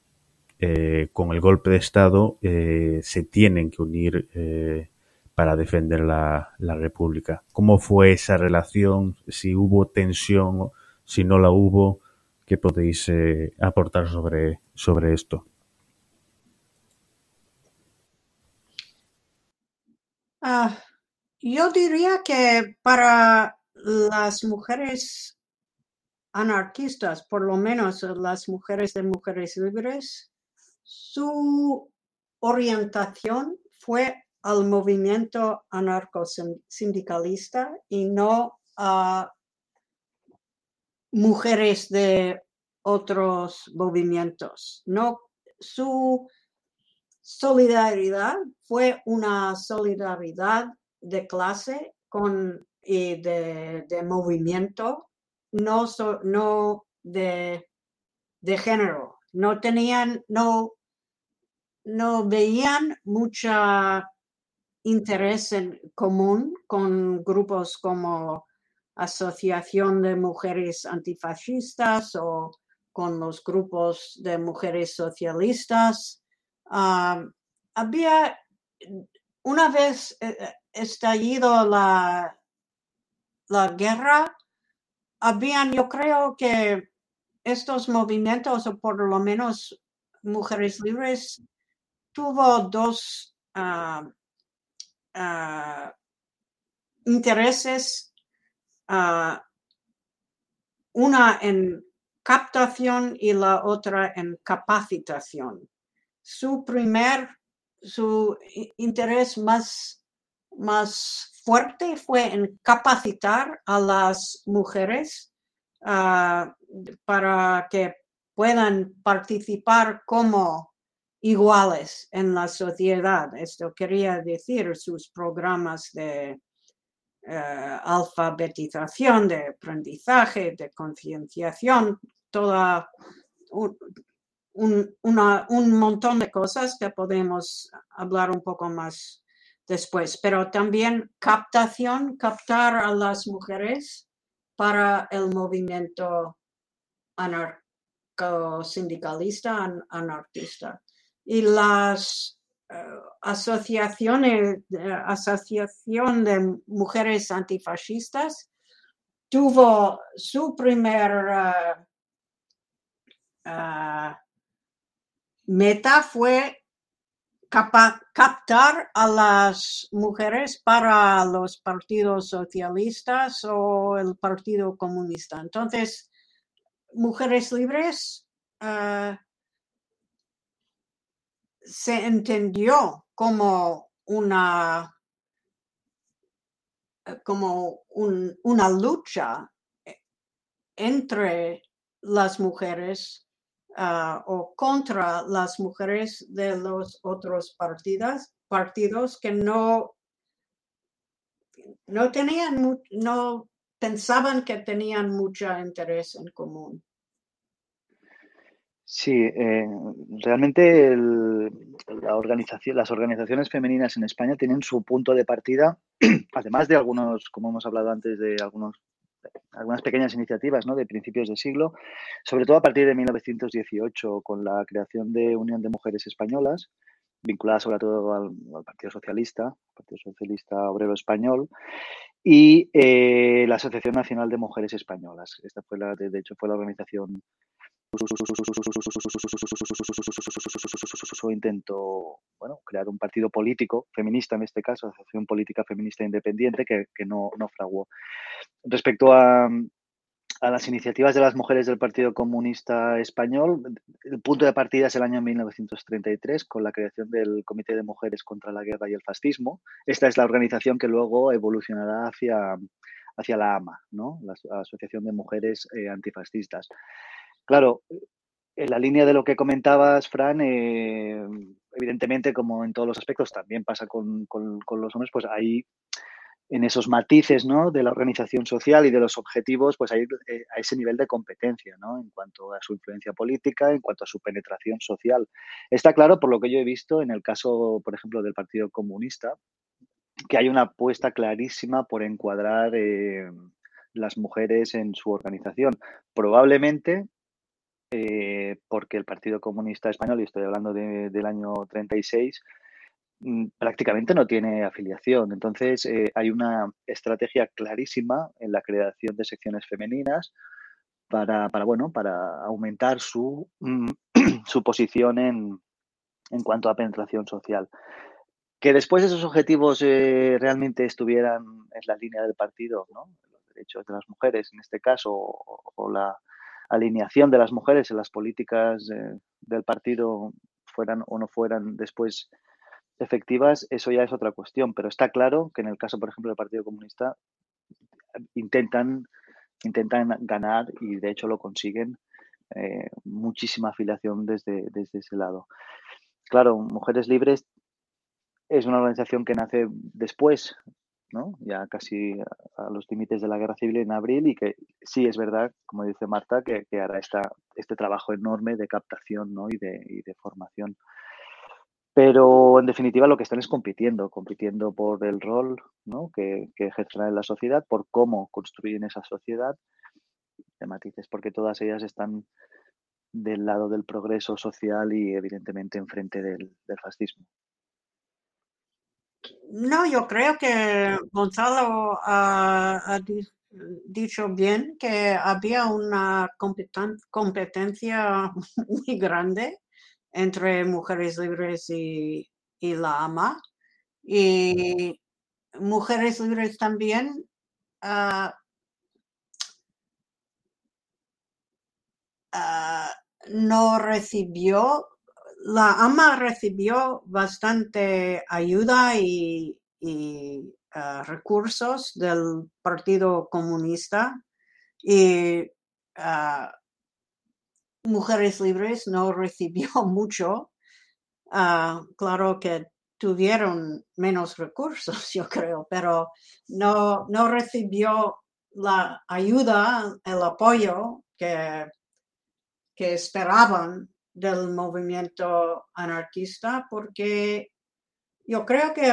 eh, con el golpe de Estado eh, se tienen que unir eh, para defender la, la República. ¿Cómo fue esa relación? Si hubo tensión, si no la hubo, ¿qué podéis eh, aportar sobre, sobre esto? Ah, yo diría que para las mujeres anarquistas, por lo menos las mujeres de Mujeres Libres, su orientación fue al movimiento anarcosindicalista y no a mujeres de otros movimientos. No, su solidaridad fue una solidaridad de clase con, y de, de movimiento, no, so, no de, de género. No tenían, no, no veían mucha interés en común con grupos como Asociación de Mujeres Antifascistas o con los grupos de mujeres socialistas. Uh, había, una vez estallido la, la guerra, habían, yo creo que estos movimientos, o por lo menos Mujeres Libres, tuvo dos uh, uh, intereses, uh, una en captación y la otra en capacitación. Su primer, su interés más, más fuerte fue en capacitar a las mujeres uh, para que puedan participar como iguales en la sociedad. Esto quería decir sus programas de Uh, alfabetización, de aprendizaje, de concienciación, toda un, un, una, un montón de cosas que podemos hablar un poco más después, pero también captación, captar a las mujeres para el movimiento anarcosindicalista, anarquista. Y las Uh, asociaciones, uh, Asociación de Mujeres Antifascistas tuvo su primer uh, uh, meta fue capa captar a las mujeres para los partidos socialistas o el Partido Comunista. Entonces, Mujeres Libres uh, se entendió como una como un, una lucha entre las mujeres uh, o contra las mujeres de los otros partidos, partidos que no, no tenían, no pensaban que tenían mucho interés en común. Sí, eh, realmente el, la organización, las organizaciones femeninas en España tienen su punto de partida, además de algunos, como hemos hablado antes, de algunos, algunas pequeñas iniciativas, ¿no?, de principios de siglo, sobre todo a partir de mil novecientos dieciocho, con la creación de Unión de Mujeres Españolas, vinculada sobre todo al, al Partido Socialista, Partido Socialista Obrero Español, y eh, la Asociación Nacional de Mujeres Españolas. Esta fue la, de, de hecho, fue la organización intentó, bueno, crear un partido político feminista, en este caso, Asociación Política Feminista Independiente, que, que no, no fraguó. Respecto a, a las iniciativas de las mujeres del Partido Comunista Español, el punto de partida es el año mil novecientos treinta y tres, con la creación del Comité de Mujeres contra la Guerra y el Fascismo. Esta es la organización que luego evolucionará hacia, hacia la AMA, ¿no?, la Asociación de Mujeres eh, Antifascistas. Claro, en la línea de lo que comentabas, Fran, eh, evidentemente, como en todos los aspectos, también pasa con, con, con los hombres, pues hay en esos matices, ¿no?, de la organización social y de los objetivos, pues hay eh, a ese nivel de competencia, ¿no?, en cuanto a su influencia política, en cuanto a su penetración social. Está claro, por lo que yo he visto, en el caso, por ejemplo, del Partido Comunista, que hay una apuesta clarísima por encuadrar eh, las mujeres en su organización. Probablemente Eh, porque el Partido Comunista Español, y estoy hablando de, del año treinta y seis, mmm, prácticamente no tiene afiliación. Entonces, eh, hay una estrategia clarísima en la creación de secciones femeninas para, para bueno, para aumentar su, mmm, su posición en, en cuanto a penetración social. Que después esos objetivos eh, realmente estuvieran en la línea del partido, ¿no?, los derechos de las mujeres, en este caso, o, o la alineación de las mujeres en las políticas eh, del partido fueran o no fueran después efectivas, eso ya es otra cuestión. Pero está claro que en el caso, por ejemplo, del Partido Comunista, intentan, intentan ganar, y de hecho lo consiguen, eh, muchísima afiliación desde, desde ese lado. Claro, Mujeres Libres es una organización que nace después, ¿no?, ya casi a, a los límites de la Guerra Civil, en abril, y que sí es verdad, como dice Marta, que, que hará esta, este trabajo enorme de captación, ¿no?, y de, y de formación. Pero, en definitiva, lo que están es compitiendo, compitiendo por el rol, ¿no?, que, que ejercerán en la sociedad, por cómo construyen esa sociedad, de matices, porque todas ellas están del lado del progreso social y, evidentemente, enfrente del, del fascismo. No, yo creo que Gonzalo ha, ha di- dicho bien que había una competen- competencia muy grande entre Mujeres Libres y, y la AMA. Y Mujeres Libres también uh, uh, no recibió, la AMA recibió bastante ayuda y, y uh, recursos del Partido Comunista, y uh, Mujeres Libres no recibió mucho. Uh, claro que tuvieron menos recursos, yo creo, pero no, no recibió la ayuda, el apoyo que, que esperaban del movimiento anarquista, porque yo creo que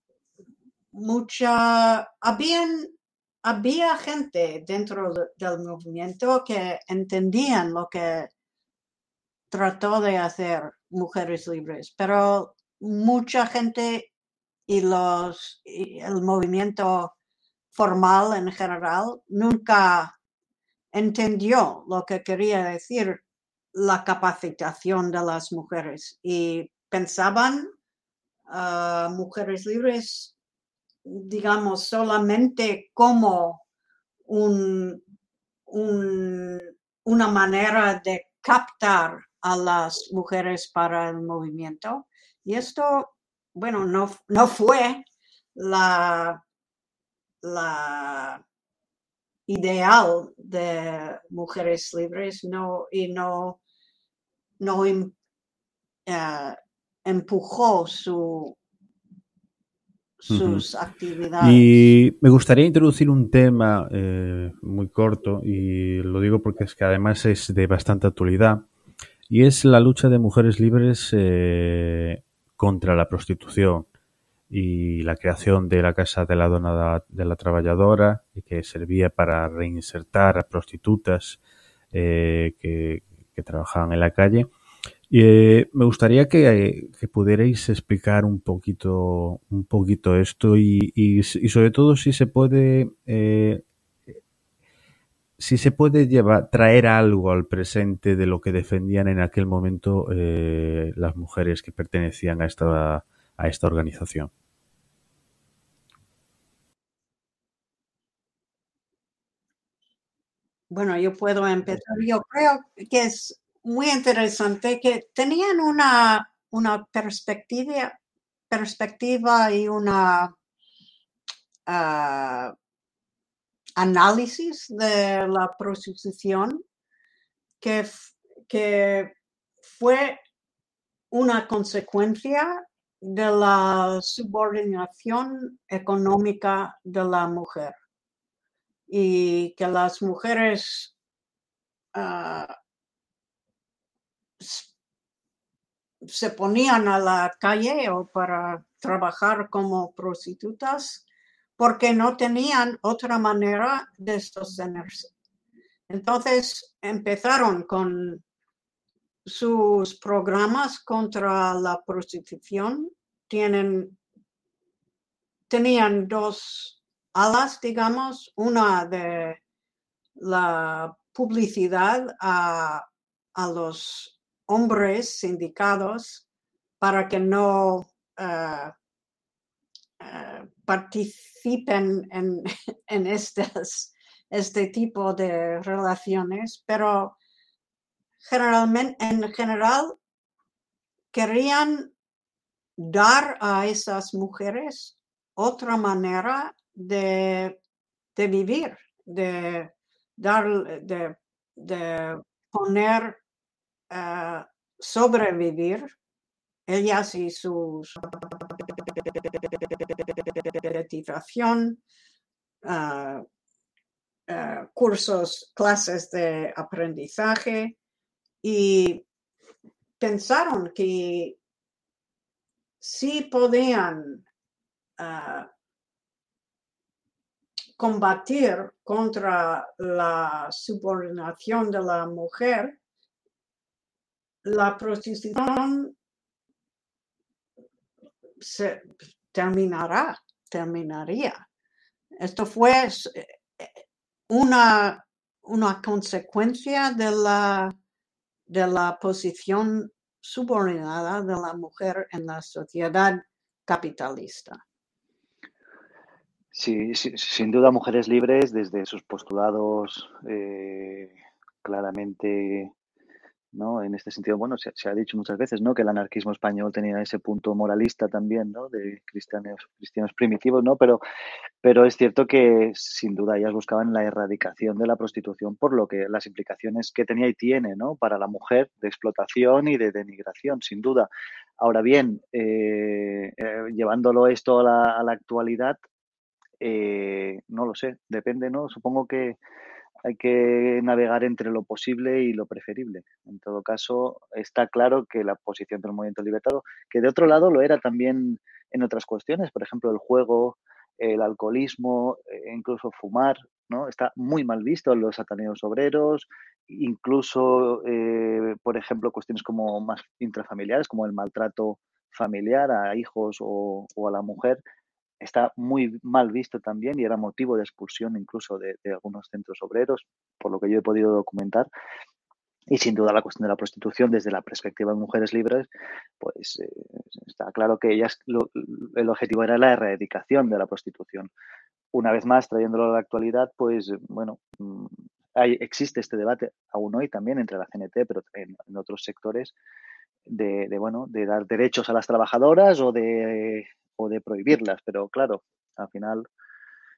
mucha, habían, había gente dentro de, del movimiento que entendían lo que trató de hacer Mujeres Libres, pero mucha gente y los y el movimiento formal en general nunca entendió lo que quería decir la capacitación de las mujeres, y pensaban uh, Mujeres Libres, digamos, solamente como un, un, una manera de captar a las mujeres para el movimiento. Y esto, bueno, no, no fue la, la ideal de mujeres libres no, y no, no em, uh, empujó su, sus uh-huh. actividades. Y me gustaría introducir un tema eh, muy corto, y lo digo porque es que además es de bastante actualidad, y es la lucha de mujeres libres eh, contra la prostitución y la creación de la Casa de la Dona de la Trabajadora, que servía para reinsertar a prostitutas eh, que, que trabajaban en la calle. Y eh, me gustaría que, eh, que pudierais explicar un poquito, un poquito esto y, y, y sobre todo si se puede, eh, si se puede llevar, traer algo al presente de lo que defendían en aquel momento eh, las mujeres que pertenecían a esta, a esta organización. Bueno, yo puedo empezar. Yo creo que es muy interesante que tenían una, una perspectiva, perspectiva y una uh, análisis de la prostitución que, que fue una consecuencia de la subordinación económica de la mujer y que las mujeres uh, se ponían a la calle o para trabajar como prostitutas porque no tenían otra manera de sostenerse. Entonces empezaron con sus programas contra la prostitución. Tienen, tenían dos alas, digamos, una de la publicidad a, a los hombres sindicados para que no uh, uh, participen en, en estas, este tipo de relaciones, pero generalmente, en general querían dar a esas mujeres otra manera de, de vivir, de dar, de, de poner, uh, sobrevivir ellas y sus dedicación, uh, uh, cursos, clases de aprendizaje, y pensaron que sí podían uh, combatir contra la subordinación de la mujer, la prostitución se terminará, terminaría. Esto fue una, una consecuencia de la, de la posición subordinada de la mujer en la sociedad capitalista. Sí, sí, sin duda Mujeres Libres, desde sus postulados eh, claramente, ¿no? En este sentido, bueno, se, se ha dicho muchas veces, ¿no? Que el anarquismo español tenía ese punto moralista también, ¿no? De cristianos, cristianos primitivos, ¿no? Pero, pero es cierto que sin duda ellas buscaban la erradicación de la prostitución por lo que las implicaciones que tenía y tiene, ¿no? Para la mujer, de explotación y de denigración, sin duda. Ahora bien, eh, eh, llevándolo esto a la, a la actualidad, Eh, no lo sé, depende, ¿no? Supongo que hay que navegar entre lo posible y lo preferible. En todo caso, está claro que la posición del movimiento libertario, que de otro lado lo era también en otras cuestiones, por ejemplo, el juego, el alcoholismo, e incluso fumar, ¿no? Está muy mal visto en los ateneos obreros, incluso, eh, por ejemplo, cuestiones como más intrafamiliares, como el maltrato familiar a hijos o, o a la mujer, está muy mal visto también y era motivo de expulsión incluso de, de algunos centros obreros, por lo que yo he podido documentar. Y sin duda la cuestión de la prostitución desde la perspectiva de Mujeres Libres, pues eh, está claro que ellas, lo, el objetivo era la erradicación de la prostitución. Una vez más, trayéndolo a la actualidad, pues bueno, hay, existe este debate aún hoy también entre la C N T, pero en, en otros sectores, de, de, bueno, de dar derechos a las trabajadoras o de, o de prohibirlas, pero claro, al final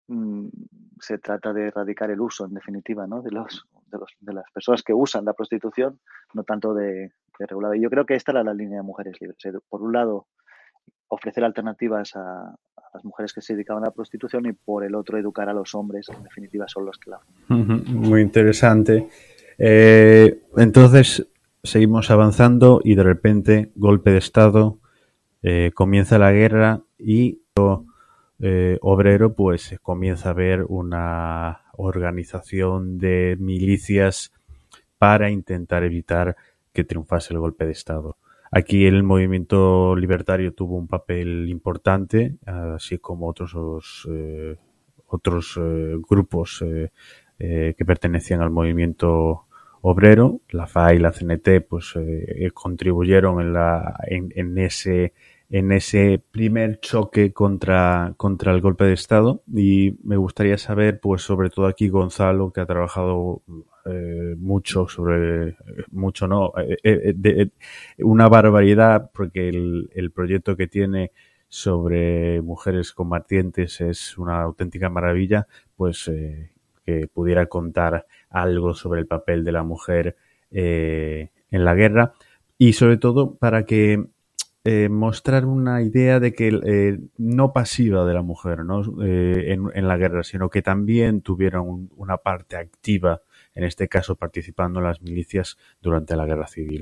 mm, se trata de erradicar el uso, en definitiva, ¿no? de, los, de, los, de las personas que usan la prostitución, no tanto de, de regular. Y yo creo que esta era la línea de Mujeres Libres. Por un lado, ofrecer alternativas a, a las mujeres que se dedicaban a la prostitución y por el otro educar a los hombres, que en definitiva son los que la hacen. Muy interesante. Eh, entonces seguimos avanzando y de repente golpe de estado, eh, comienza la guerra y eh, obrero pues comienza a haber una organización de milicias para intentar evitar que triunfase el golpe de estado. Aquí el movimiento libertario tuvo un papel importante, así como otros eh, otros eh, grupos eh, eh, que pertenecían al movimiento obrero. La F A y la C N T pues eh, contribuyeron en, la, en, en ese en ese primer choque contra, contra el golpe de estado, y me gustaría saber, pues sobre todo aquí Gonzalo, que ha trabajado eh, mucho sobre, mucho no, eh, eh, de, una barbaridad, porque el, el proyecto que tiene sobre mujeres combatientes es una auténtica maravilla, pues eh, que pudiera contar algo sobre el papel de la mujer eh, en la guerra, y sobre todo para que eh, mostrar una idea de que eh, no pasiva de la mujer, ¿no? Eh, en, en la guerra, sino que también tuvieron un, una parte activa, en este caso participando en las milicias durante la guerra civil.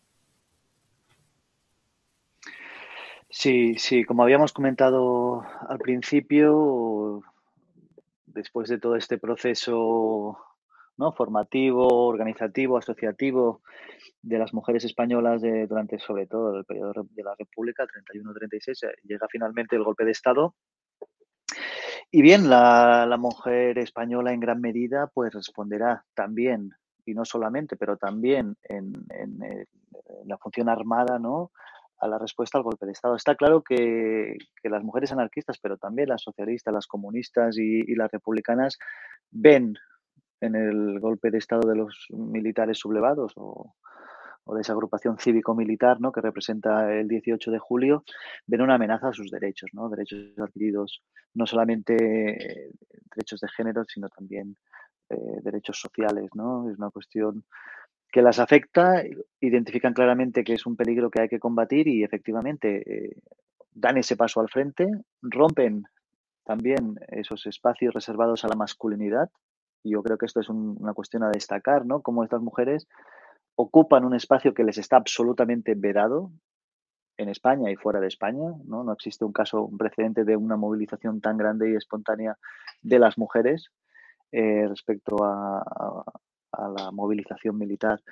Sí, sí, como habíamos comentado al principio, después de todo este proceso, ¿no?, formativo, organizativo, asociativo de las mujeres españolas de, durante sobre todo el periodo de la República, treinta y uno treinta y seis, llega finalmente el golpe de Estado. Y bien, la, la mujer española en gran medida pues responderá también, y no solamente, pero también en, en, el, en la función armada, ¿no?, a la respuesta al golpe de Estado. Está claro que, que las mujeres anarquistas, pero también las socialistas, las comunistas y, y las republicanas ven en el golpe de Estado de los militares sublevados o, o de esa agrupación cívico-militar, ¿no?, que representa el dieciocho de julio, ven una amenaza a sus derechos, ¿no?, derechos adquiridos, no solamente eh, derechos de género, sino también eh, derechos sociales, ¿no? Es una cuestión que las afecta, identifican claramente que es un peligro que hay que combatir y efectivamente eh, dan ese paso al frente, rompen también esos espacios reservados a la masculinidad. Y yo creo que esto es un, una cuestión a destacar, ¿no?, cómo estas mujeres ocupan un espacio que les está absolutamente vedado en España y fuera de España, ¿no? No existe un caso, un precedente de una movilización tan grande y espontánea de las mujeres eh, respecto a, a, a la movilización militar.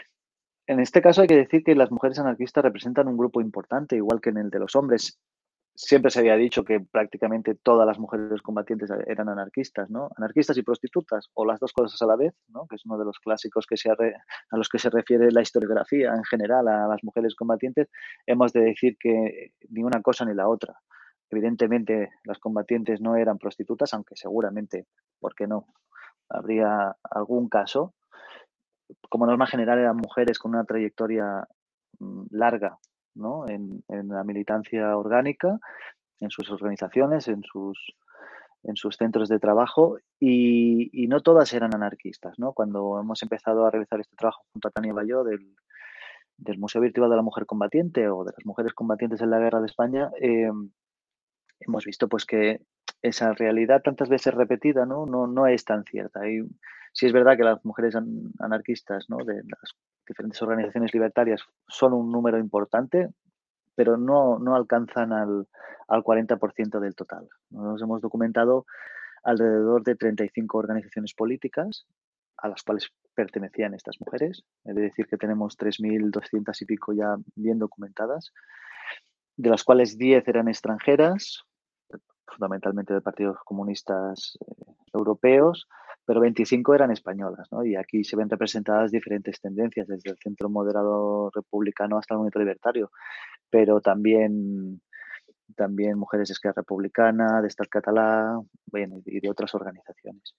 En este caso hay que decir que las mujeres anarquistas representan un grupo importante, igual que en el de los hombres. Siempre se había dicho que prácticamente todas las mujeres combatientes eran anarquistas, ¿no? Anarquistas y prostitutas, o las dos cosas a la vez, ¿no?, que es uno de los clásicos que se re, a los que se refiere la historiografía en general a las mujeres combatientes. Hemos de decir que ni una cosa ni la otra. Evidentemente, las combatientes no eran prostitutas, aunque seguramente, ¿por qué no?, habría algún caso. Como norma general eran mujeres con una trayectoria larga, ¿no?, en, en la militancia orgánica, en sus organizaciones, en sus, en sus centros de trabajo, y, y no todas eran anarquistas, ¿no? Cuando hemos empezado a realizar este trabajo junto a Tania Bayó del, del Museo Virtual de la Mujer Combatiente o de las mujeres combatientes en la Guerra de España, eh, hemos visto pues que esa realidad tantas veces repetida, ¿no?, no, no es tan cierta. Y sí es verdad que las mujeres anarquistas, ¿no?, de las diferentes organizaciones libertarias son un número importante, pero no, no alcanzan al, al cuarenta por ciento del total. Nos hemos documentado alrededor de treinta y cinco organizaciones políticas a las cuales pertenecían estas mujeres. He de decir que tenemos tres mil doscientas y pico ya bien documentadas, de las cuales diez eran extranjeras, fundamentalmente de partidos comunistas eh, europeos, pero veinticinco eran españolas, ¿no? Y aquí se ven representadas diferentes tendencias, desde el centro moderado republicano hasta el movimiento libertario, pero también, también mujeres de Esquerra Republicana, de Estat Català, bueno, y de otras organizaciones.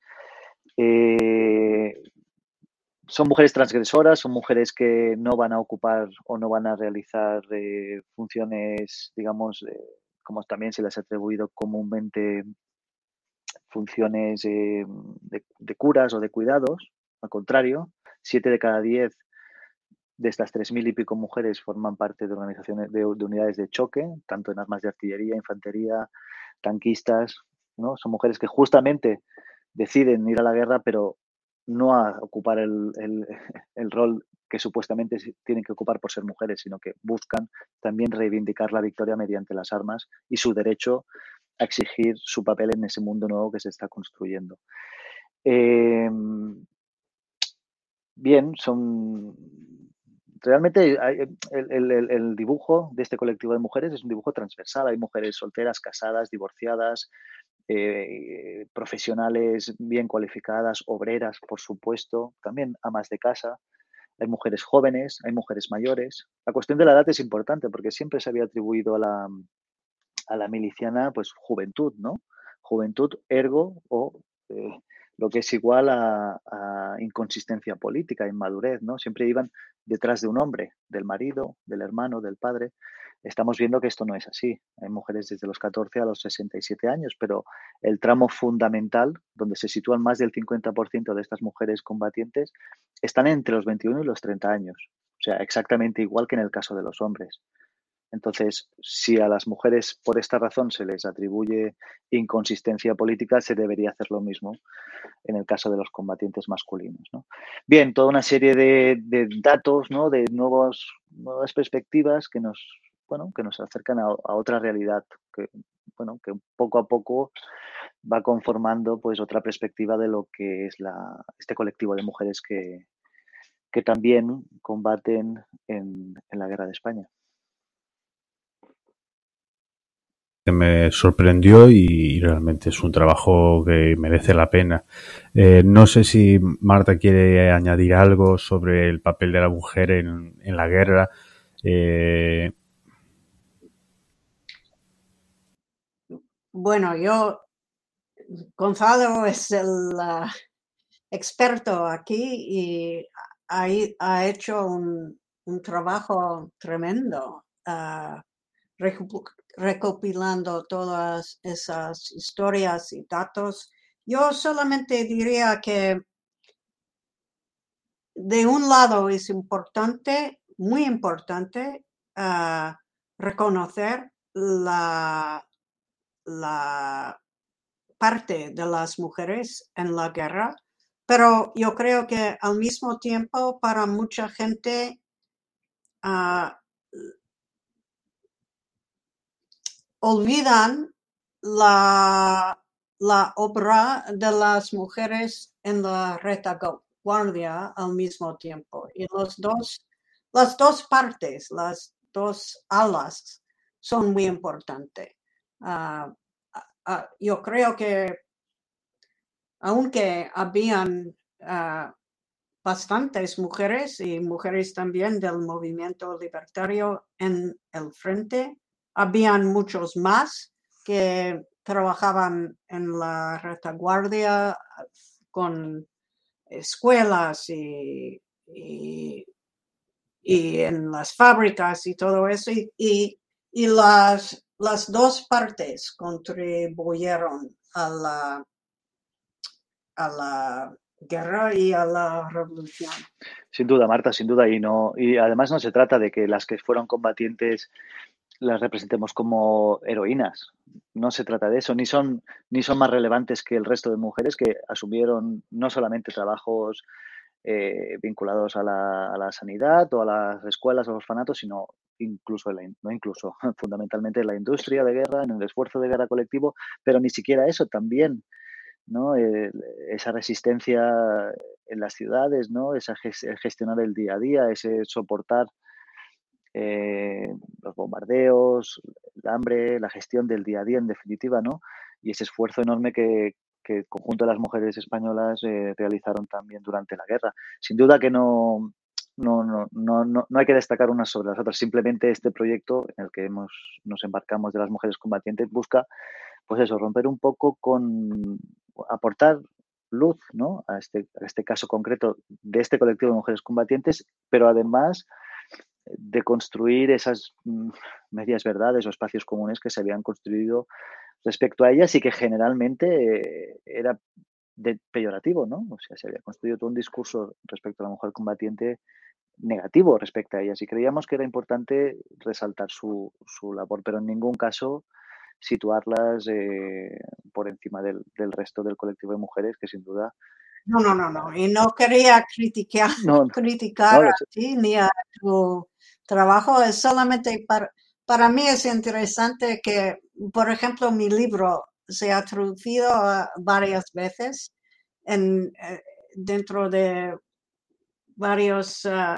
Eh, son mujeres transgresoras, son mujeres que no van a ocupar o no van a realizar eh, funciones, digamos, eh, como también se les ha atribuido comúnmente funciones eh, de, de curas o de cuidados. Al contrario, siete de cada diez de estas tres mil y pico mujeres forman parte de organizaciones de, de unidades de choque, tanto en armas de artillería, infantería, tanquistas, ¿no? Son mujeres que justamente deciden ir a la guerra, pero no a ocupar el, el, el rol que supuestamente tienen que ocupar por ser mujeres, sino que buscan también reivindicar la victoria mediante las armas y su derecho a exigir su papel en ese mundo nuevo que se está construyendo. Eh, bien, son... Realmente el, el, el dibujo de este colectivo de mujeres es un dibujo transversal. Hay mujeres solteras, casadas, divorciadas, eh, profesionales bien cualificadas, obreras, por supuesto, también amas de casa. Hay mujeres jóvenes, hay mujeres mayores. La cuestión de la edad es importante porque siempre se había atribuido a la, a la miliciana pues juventud, ¿no? Juventud, ergo, o eh, lo que es igual a, a inconsistencia política, inmadurez, ¿no? Siempre iban detrás de un hombre, del marido, del hermano, del padre. Estamos viendo que esto no es así. Hay mujeres desde los catorce a los sesenta y siete años, pero el tramo fundamental, donde se sitúan más del cincuenta por ciento de estas mujeres combatientes, están entre los veintiuno y los treinta años. O sea, exactamente igual que en el caso de los hombres. Entonces, si a las mujeres por esta razón se les atribuye inconsistencia política, se debería hacer lo mismo en el caso de los combatientes masculinos, ¿no? Bien, toda una serie de, de datos, ¿no? De nuevos, nuevas perspectivas que nos, bueno, que nos acercan a, a otra realidad, que, bueno, que poco a poco va conformando pues otra perspectiva de lo que es la, este colectivo de mujeres que, que también combaten en, en la guerra de España. Que me sorprendió y realmente es un trabajo que merece la pena. Eh, no sé si Marta quiere añadir algo sobre el papel de la mujer en, en la guerra. Eh... Bueno, yo, Gonzalo es el uh, experto aquí y ha, ha hecho un, un trabajo tremendo. Uh, recopilando todas esas historias y datos. Yo solamente diría que de un lado es importante, muy importante, uh, reconocer la, la parte de las mujeres en la guerra, pero yo creo que al mismo tiempo para mucha gente uh, olvidan la, la obra de las mujeres en la retaguardia al mismo tiempo. Y los dos, las dos partes, las dos alas son muy importantes. Uh, uh, yo creo que aunque habían uh, bastantes mujeres y mujeres también del movimiento libertario en el frente, habían muchos más que trabajaban en la retaguardia con escuelas y, y, y en las fábricas y todo eso. Y, y, y las, las dos partes contribuyeron a la, a la guerra y a la revolución. Sin duda, Marta, sin duda. Y, no, y además no se trata de que las que fueron combatientes las representemos como heroínas. No se trata de eso, ni son, ni son más relevantes que el resto de mujeres que asumieron no solamente trabajos eh, vinculados a la, a la sanidad o a las escuelas o los orfanatos, sino incluso, la, no incluso, fundamentalmente en la industria de guerra, en el esfuerzo de guerra colectivo, pero ni siquiera eso también, ¿no? Eh, esa resistencia en las ciudades, ¿no? Esa gestionar el día a día, ese soportar Eh, los bombardeos, el hambre, la gestión del día a día, en definitiva, ¿no? Y ese esfuerzo enorme que, que el conjunto de las mujeres españolas eh, realizaron también durante la guerra. Sin duda que no, no, no, no, no hay que destacar unas sobre las otras. Simplemente este proyecto en el que hemos, nos embarcamos de las mujeres combatientes busca, pues eso, romper un poco con, aportar luz, ¿no? A este, a este caso concreto de este colectivo de mujeres combatientes, pero además de construir esas medias verdades o espacios comunes que se habían construido respecto a ellas y que generalmente eh, era de, peyorativo, ¿no? O sea, se había construido todo un discurso respecto a la mujer combatiente negativo respecto a ellas y creíamos que era importante resaltar su, su labor, pero en ningún caso situarlas eh, por encima del, del resto del colectivo de mujeres que sin duda... No, no, no, no. Y no quería criticar, No, criticar no lo a sé. ti ni a tu trabajo. Es solamente para, para mí es interesante que, por ejemplo, mi libro se ha traducido uh, varias veces en, eh, dentro de varios, uh,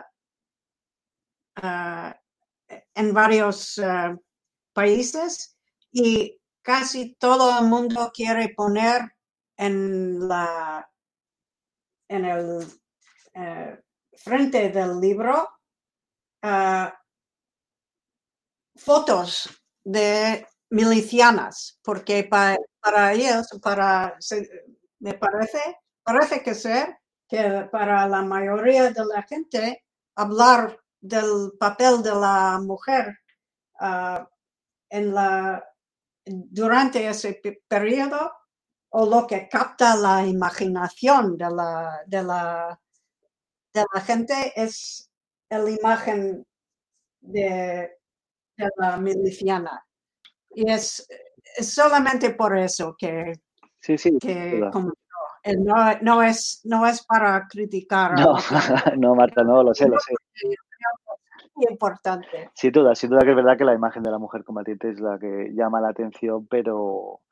uh, en varios uh, países y casi todo el mundo quiere poner en la en el eh, frente del libro uh, fotos de milicianas, porque pa, para ellos, para, se, me parece, parece que ser que para la mayoría de la gente hablar del papel de la mujer uh, en la, durante ese periodo o lo que capta la imaginación de la, de la, de la gente es la imagen de, de la miliciana. Y es, es solamente por eso que, Sí, sí, que como no, no, es, no es para criticar a no, otra. no, Marta, no, lo sé, lo sé. Muy importante. Sin duda, sin duda que es verdad que la imagen de la mujer combatiente es la que llama la atención, pero,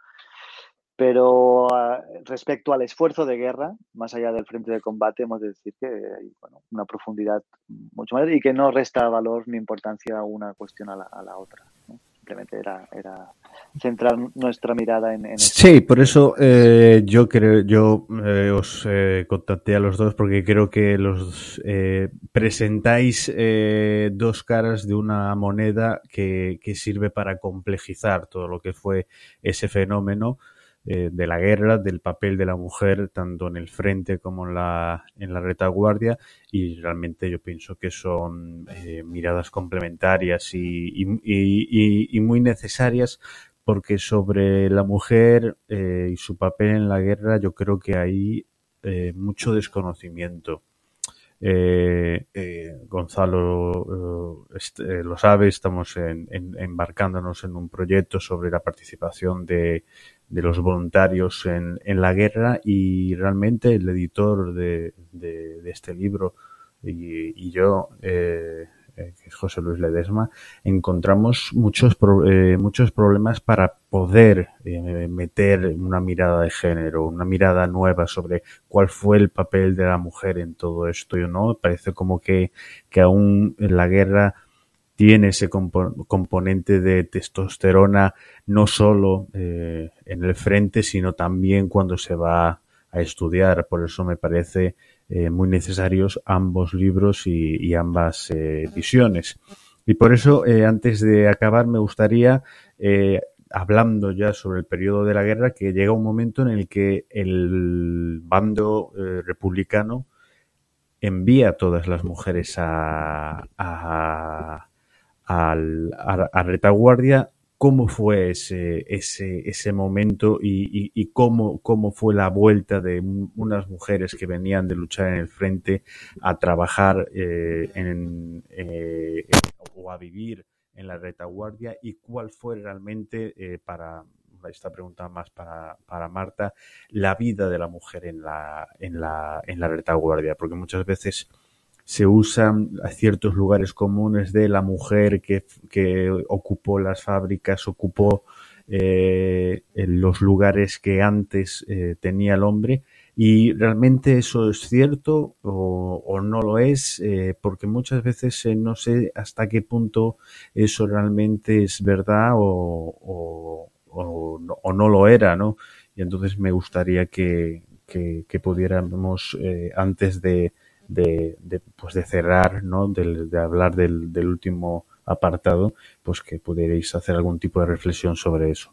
pero uh, respecto al esfuerzo de guerra, más allá del frente de combate, hemos de decir que hay bueno, una profundidad mucho mayor y que no resta valor ni importancia a una cuestión a la, a la otra, ¿no? Simplemente era, era centrar nuestra mirada en, en eso. Sí, por eso eh, yo creo, yo eh, os eh, contacté a los dos porque creo que los eh, presentáis eh, dos caras de una moneda que, que sirve para complejizar todo lo que fue ese fenómeno eh, de la guerra, del papel de la mujer tanto en el frente como en la en la retaguardia, y realmente yo pienso que son eh, miradas complementarias y, y, y, y muy necesarias, porque sobre la mujer eh, y su papel en la guerra yo creo que hay eh, mucho desconocimiento. Eh, eh, Gonzalo eh, este, lo sabe, estamos en, en, embarcándonos en un proyecto sobre la participación de, de los voluntarios en, en la guerra, y realmente el editor de, de, de este libro y, y yo eh, que es José Luis Ledesma, encontramos muchos pro, eh, muchos problemas para poder eh, meter una mirada de género, una mirada nueva sobre cuál fue el papel de la mujer en todo esto, ¿no? Parece como que, que aún en la guerra tiene ese compo componente de testosterona, no solo eh, en el frente, sino también cuando se va a estudiar. Por eso me parece eh, muy necesarios ambos libros y, y ambas eh, visiones. Y por eso, eh, antes de acabar, me gustaría, eh, hablando ya sobre el periodo de la guerra, que llega un momento en el que el bando eh, republicano envía a todas las mujeres a, a, a, a, a retaguardia. ¿Cómo fue ese, ese, ese momento y, y, y cómo, cómo fue la vuelta de unas mujeres que venían de luchar en el frente a trabajar eh, en, eh, o a vivir en la retaguardia, y cuál fue realmente, eh, para esta pregunta más para, para Marta, la vida de la mujer en la, en la, en la retaguardia? Porque muchas veces se usan ciertos lugares comunes de la mujer que, que ocupó las fábricas, ocupó eh, los lugares que antes eh, tenía el hombre, y realmente eso es cierto o, o no lo es, eh, porque muchas veces eh, no sé hasta qué punto eso realmente es verdad o, o, o, no, o no lo era, ¿no? Y entonces me gustaría que, que, que pudiéramos, eh, antes de de, de, pues de cerrar, ¿no? De, de hablar del, del último apartado, pues que pudierais hacer algún tipo de reflexión sobre eso.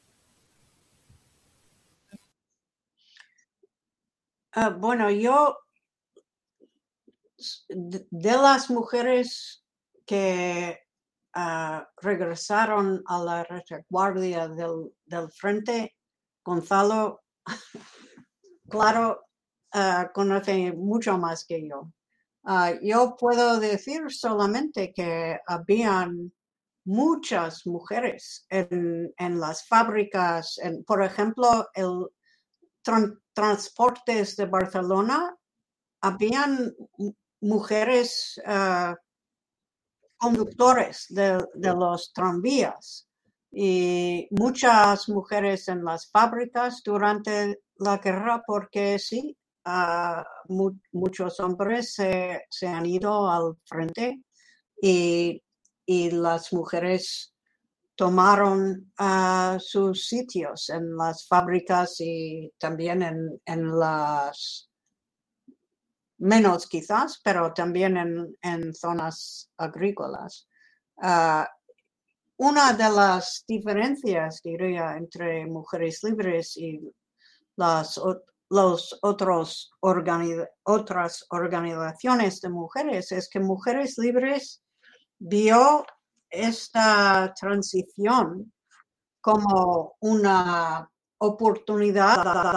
Uh, bueno, yo de, de las mujeres que uh, regresaron a la retaguardia del, del frente. Gonzalo, claro, uh, conoce mucho más que yo. Uh, yo puedo decir solamente que habían muchas mujeres en, en las fábricas, en, por ejemplo, el tran transportes de Barcelona, habían mujeres uh, conductores de, de los tranvías y muchas mujeres en las fábricas durante la guerra porque sí, uh, mu muchos hombres se, se han ido al frente y, y las mujeres tomaron uh, sus sitios en las fábricas y también en, en las, menos quizás, pero también en, en zonas agrícolas. Uh, una de las diferencias, diría, entre mujeres libres y las, los otros organi otras organizaciones de mujeres es que Mujeres Libres vio esta transición como una oportunidad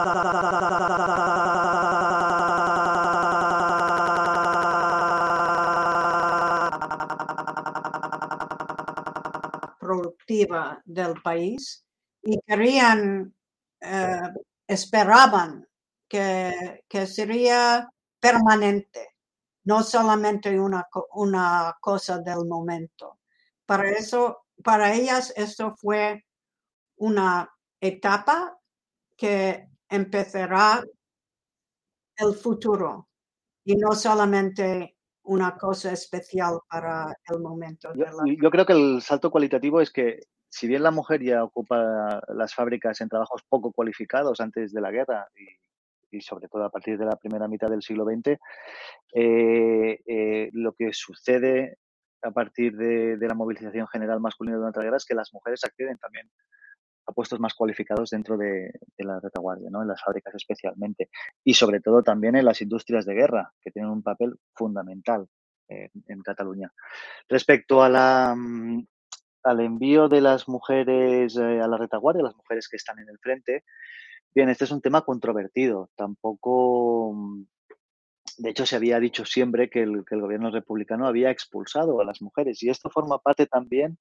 productiva del país y querían, eh, esperaban que, que sería permanente, no solamente una, una cosa del momento. Para eso, para ellas esto fue una etapa que empezará el futuro y no solamente una cosa especial para el momento Yo, de la... yo creo que el salto cualitativo es que, si bien la mujer ya ocupa las fábricas en trabajos poco cualificados antes de la guerra y, y sobre todo a partir de la primera mitad del siglo veinte, eh, eh, lo que sucede a partir de, de la movilización general masculina durante la guerra es que las mujeres acceden también a puestos más cualificados dentro de, de la retaguardia, ¿no? En las fábricas especialmente. Y sobre todo también en las industrias de guerra, que tienen un papel fundamental eh, en Cataluña. Respecto a la, al envío de las mujeres eh, a la retaguardia, las mujeres que están en el frente, bien, este es un tema controvertido. Tampoco, de hecho, se había dicho siempre que el, que el gobierno republicano había expulsado a las mujeres y esto forma parte también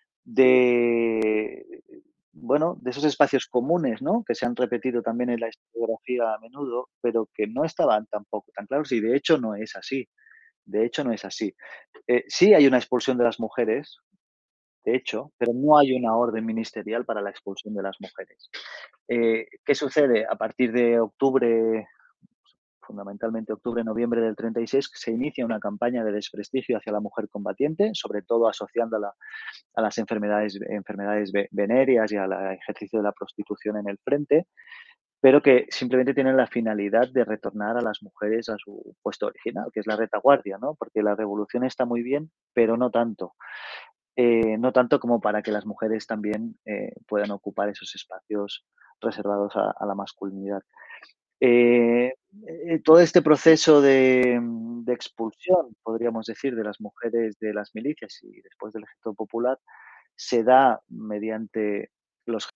de, bueno, de esos espacios comunes, ¿no? Que se han repetido también en la historiografía a menudo, pero que no estaban tampoco tan claros y de hecho no es así. De hecho no es así. Eh, sí hay una expulsión de las mujeres, de hecho, pero no hay una orden ministerial para la expulsión de las mujeres. Eh, ¿Qué sucede? A partir de octubre, fundamentalmente octubre-noviembre del treinta y seis, se inicia una campaña de desprestigio hacia la mujer combatiente, sobre todo asociándola a las enfermedades, enfermedades venéreas y al ejercicio de la prostitución en el frente, pero que simplemente tienen la finalidad de retornar a las mujeres a su puesto original, que es la retaguardia, ¿no? Porque la revolución está muy bien, pero no tanto. Eh, no tanto como para que las mujeres también eh, puedan ocupar esos espacios reservados a, a la masculinidad. Eh, eh, todo este proceso de, de, expulsión, podríamos decir, de las mujeres de las milicias y después del ejército popular, se da mediante los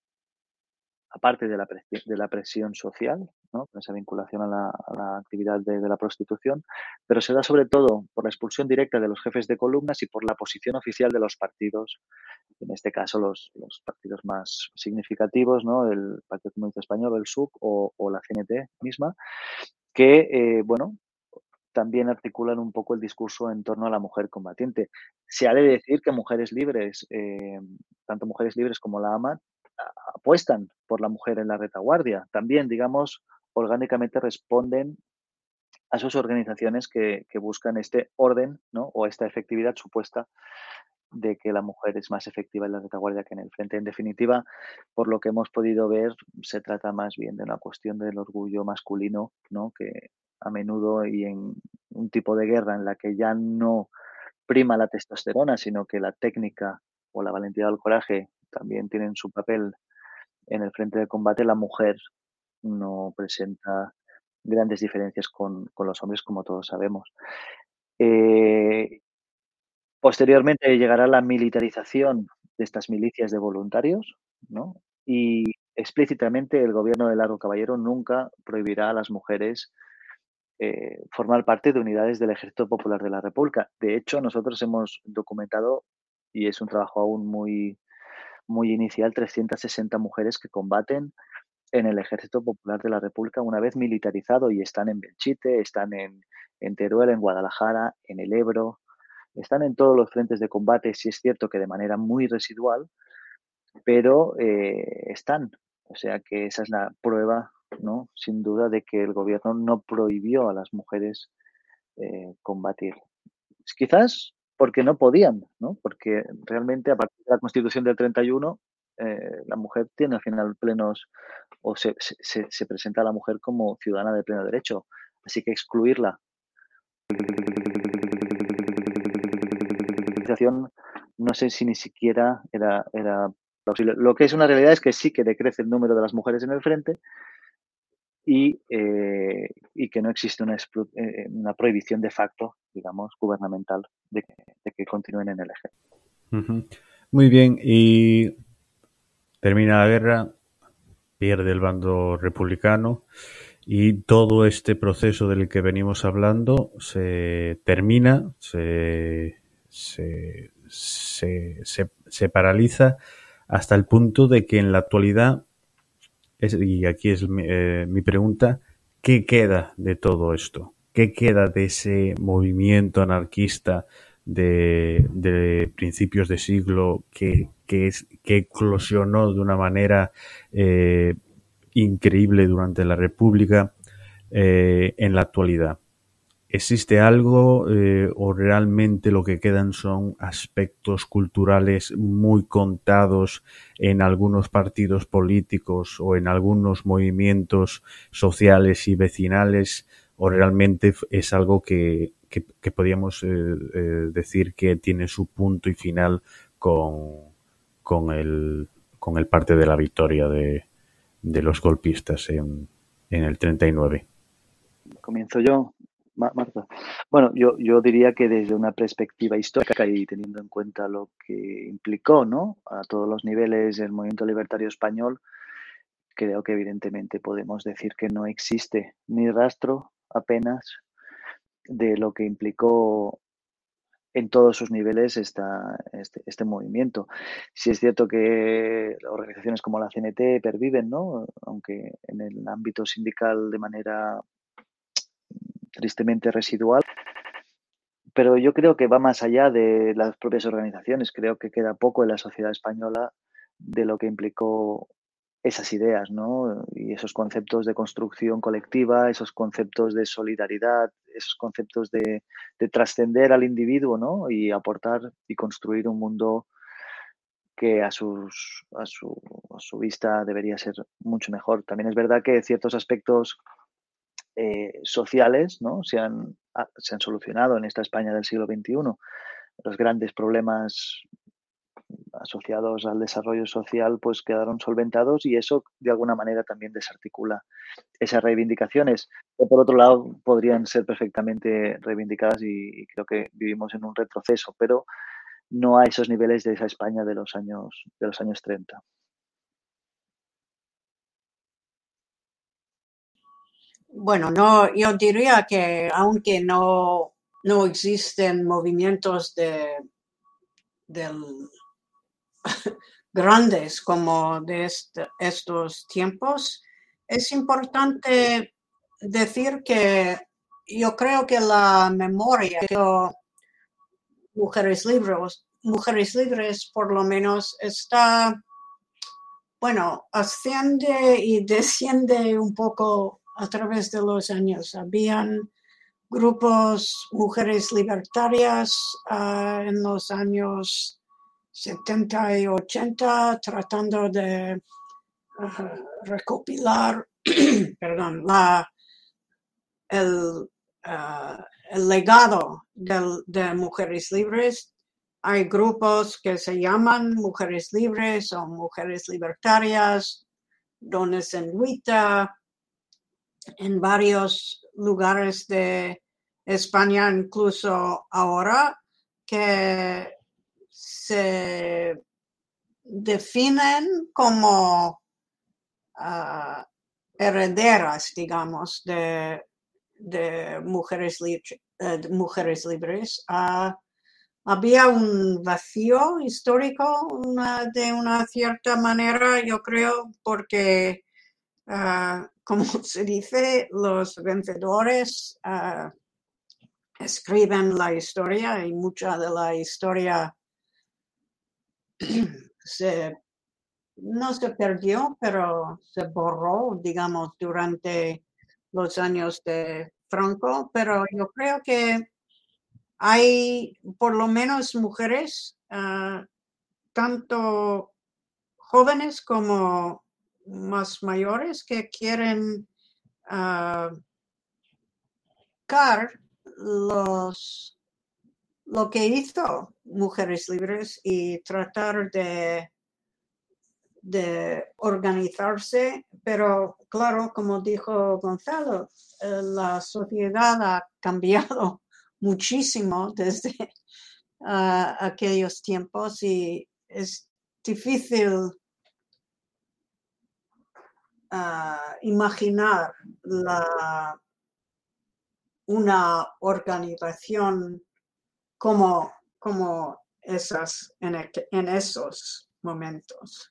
aparte de la, de la presión social, ¿no? Con esa vinculación a la, a la actividad de, de la prostitución, pero se da sobre todo por la expulsión directa de los jefes de columnas y por la posición oficial de los partidos, en este caso los, los partidos más significativos, ¿no? El Partido Comunista Español, el S U C o, o la C N T misma, que, eh, bueno, también articulan un poco el discurso en torno a la mujer combatiente. Se ha de decir que Mujeres Libres, eh, tanto Mujeres Libres como la AMA, apuestan por la mujer en la retaguardia. También, digamos, orgánicamente responden a sus organizaciones que, que buscan este orden, ¿no? O esta efectividad supuesta de que la mujer es más efectiva en la retaguardia que en el frente. En definitiva, por lo que hemos podido ver, se trata más bien de una cuestión del orgullo masculino, ¿no? Que a menudo y en un tipo de guerra en la que ya no prima la testosterona, sino que la técnica o la valentía o el coraje también tienen su papel en el frente de combate, la mujer no presenta grandes diferencias con, con los hombres, como todos sabemos. Eh, Posteriormente llegará la militarización de estas milicias de voluntarios, ¿no? Y explícitamente el gobierno de Largo Caballero nunca prohibirá a las mujeres eh, formar parte de unidades del Ejército Popular de la República. De hecho, nosotros hemos documentado, y es un trabajo aún muy, muy inicial, trescientas sesenta mujeres que combaten en el Ejército Popular de la República una vez militarizado y están en Belchite, están en, en Teruel, en Guadalajara, en el Ebro, están en todos los frentes de combate, sí es cierto que de manera muy residual, pero eh, están. O sea que esa es la prueba, ¿no? Sin duda, de que el gobierno no prohibió a las mujeres eh, combatir. Quizás porque no podían, ¿no? Porque realmente a partir de la Constitución del treinta y uno eh, la mujer tiene al final plenos, o se, se, se presenta a la mujer como ciudadana de pleno derecho. Así que excluirla no sé si ni siquiera era, era posible. Lo que es una realidad es que sí que decrece el número de las mujeres en el frente y, eh, y que no existe una, eh, una prohibición de facto, digamos, gubernamental de que, de que continúen en el ejército. Uh-huh. Muy bien, y termina la guerra, pierde el bando republicano y todo este proceso del que venimos hablando se termina, se, se, se, se, se paraliza hasta el punto de que en la actualidad, es, y aquí es mi, eh, mi pregunta, ¿qué queda de todo esto? ¿Qué queda de ese movimiento anarquista de, de principios de siglo que, que, es, que eclosionó de una manera eh, increíble durante la República eh, en la actualidad? ¿Existe algo eh, o realmente lo que quedan son aspectos culturales muy contados en algunos partidos políticos o en algunos movimientos sociales y vecinales, o realmente es algo que, que, que podríamos eh, eh, decir que tiene su punto y final con, con, el, con el parte de la victoria de, de los golpistas en, en el treinta y nueve? Comienzo yo, Marta. Bueno, yo, yo diría que desde una perspectiva histórica y teniendo en cuenta lo que implicó, ¿no?, a todos los niveles el movimiento libertario español, creo que evidentemente podemos decir que no existe ni rastro apenas de lo que implicó en todos sus niveles esta, este, este movimiento. Sí es cierto que organizaciones como la C N T perviven, ¿no?, aunque en el ámbito sindical de manera tristemente residual, pero yo creo que va más allá de las propias organizaciones. Creo que queda poco en la sociedad española de lo que implicó esas ideas, ¿no?, y esos conceptos de construcción colectiva, esos conceptos de solidaridad, esos conceptos de, de trascender al individuo, ¿no?, y aportar y construir un mundo que a, sus, a, su, a su vista debería ser mucho mejor. También es verdad que ciertos aspectos eh, sociales, ¿no?, se han, se han solucionado en esta España del siglo veintiuno. Los grandes problemas asociados al desarrollo social pues quedaron solventados y eso de alguna manera también desarticula esas reivindicaciones que por otro lado podrían ser perfectamente reivindicadas y, y creo que vivimos en un retroceso, pero no a esos niveles de esa España de los años de los años treinta. Bueno, no, yo diría que aunque no, no existen movimientos de, del grandes como de este, estos tiempos, es importante decir que yo creo que la memoria de Mujeres Libres, Mujeres Libres por lo menos está, bueno, asciende y desciende un poco a través de los años. Habían grupos mujeres libertarias uh, en los años setenta y ochenta tratando de uh, recopilar perdón, la, el, uh, el legado del, de Mujeres Libres. Hay grupos que se llaman Mujeres Libres o Mujeres Libertarias, donde se invita en varios lugares de España, incluso ahora, que se definen como uh, herederas, digamos, de, de, mujeres, li de mujeres libres. Uh, había un vacío histórico una, de una cierta manera, yo creo, porque, uh, como se dice, los vencedores uh, escriben la historia y mucha de la historia se, no se perdió, pero se borró, digamos, durante los años de Franco. Pero yo creo que hay por lo menos mujeres, uh, tanto jóvenes como más mayores, que quieren uh, buscar los, lo que hizo Mujeres Libres y tratar de, de organizarse. Pero claro, como dijo Gonzalo, eh, la sociedad ha cambiado muchísimo desde uh, aquellos tiempos y es difícil uh, imaginar la, una organización como, como esas en, el, en esos momentos.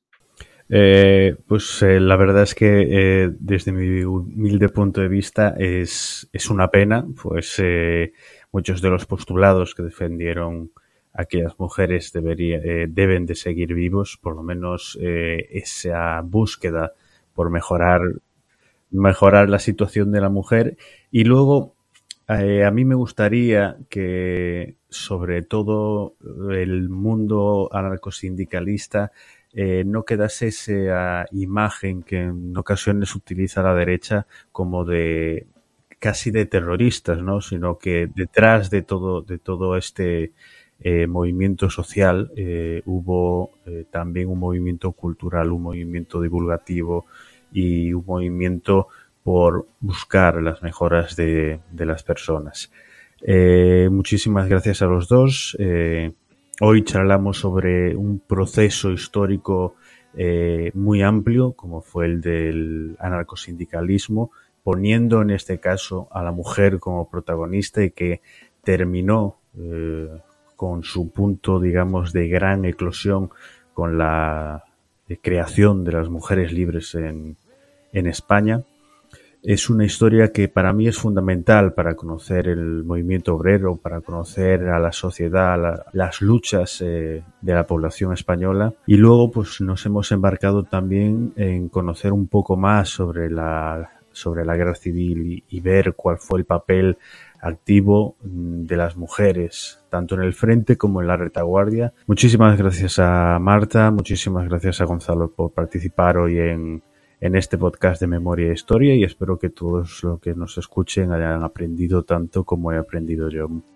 Eh, pues eh, la verdad es que eh, desde mi humilde punto de vista es, es una pena, pues eh, muchos de los postulados que defendieron aquellas mujeres debería, eh, deben de seguir vivos, por lo menos eh, esa búsqueda por mejorar, mejorar la situación de la mujer. Y luego eh, a mí me gustaría que sobre todo el mundo anarcosindicalista Eh, no quedase esa imagen que en ocasiones utiliza la derecha como de casi de terroristas, ¿no? Sino que detrás de todo, de todo este eh, movimiento social eh, hubo eh, también un movimiento cultural, un movimiento divulgativo y un movimiento por buscar las mejoras de, de las personas. Eh, muchísimas gracias a los dos. Eh, Hoy charlamos sobre un proceso histórico eh, muy amplio, como fue el del anarcosindicalismo, poniendo en este caso a la mujer como protagonista y que terminó eh, con su punto, digamos, de gran eclosión con la creación de las mujeres libres en, en España. Es una historia que para mí es fundamental para conocer el movimiento obrero, para conocer a la sociedad, la, las luchas eh, de la población española. Y luego pues nos hemos embarcado también en conocer un poco más sobre la, sobre la guerra civil y, y ver cuál fue el papel activo de las mujeres, tanto en el frente como en la retaguardia. Muchísimas gracias a Marta, muchísimas gracias a Gonzalo por participar hoy en en este podcast de Memoria e Historia y espero que todos los que nos escuchen hayan aprendido tanto como he aprendido yo.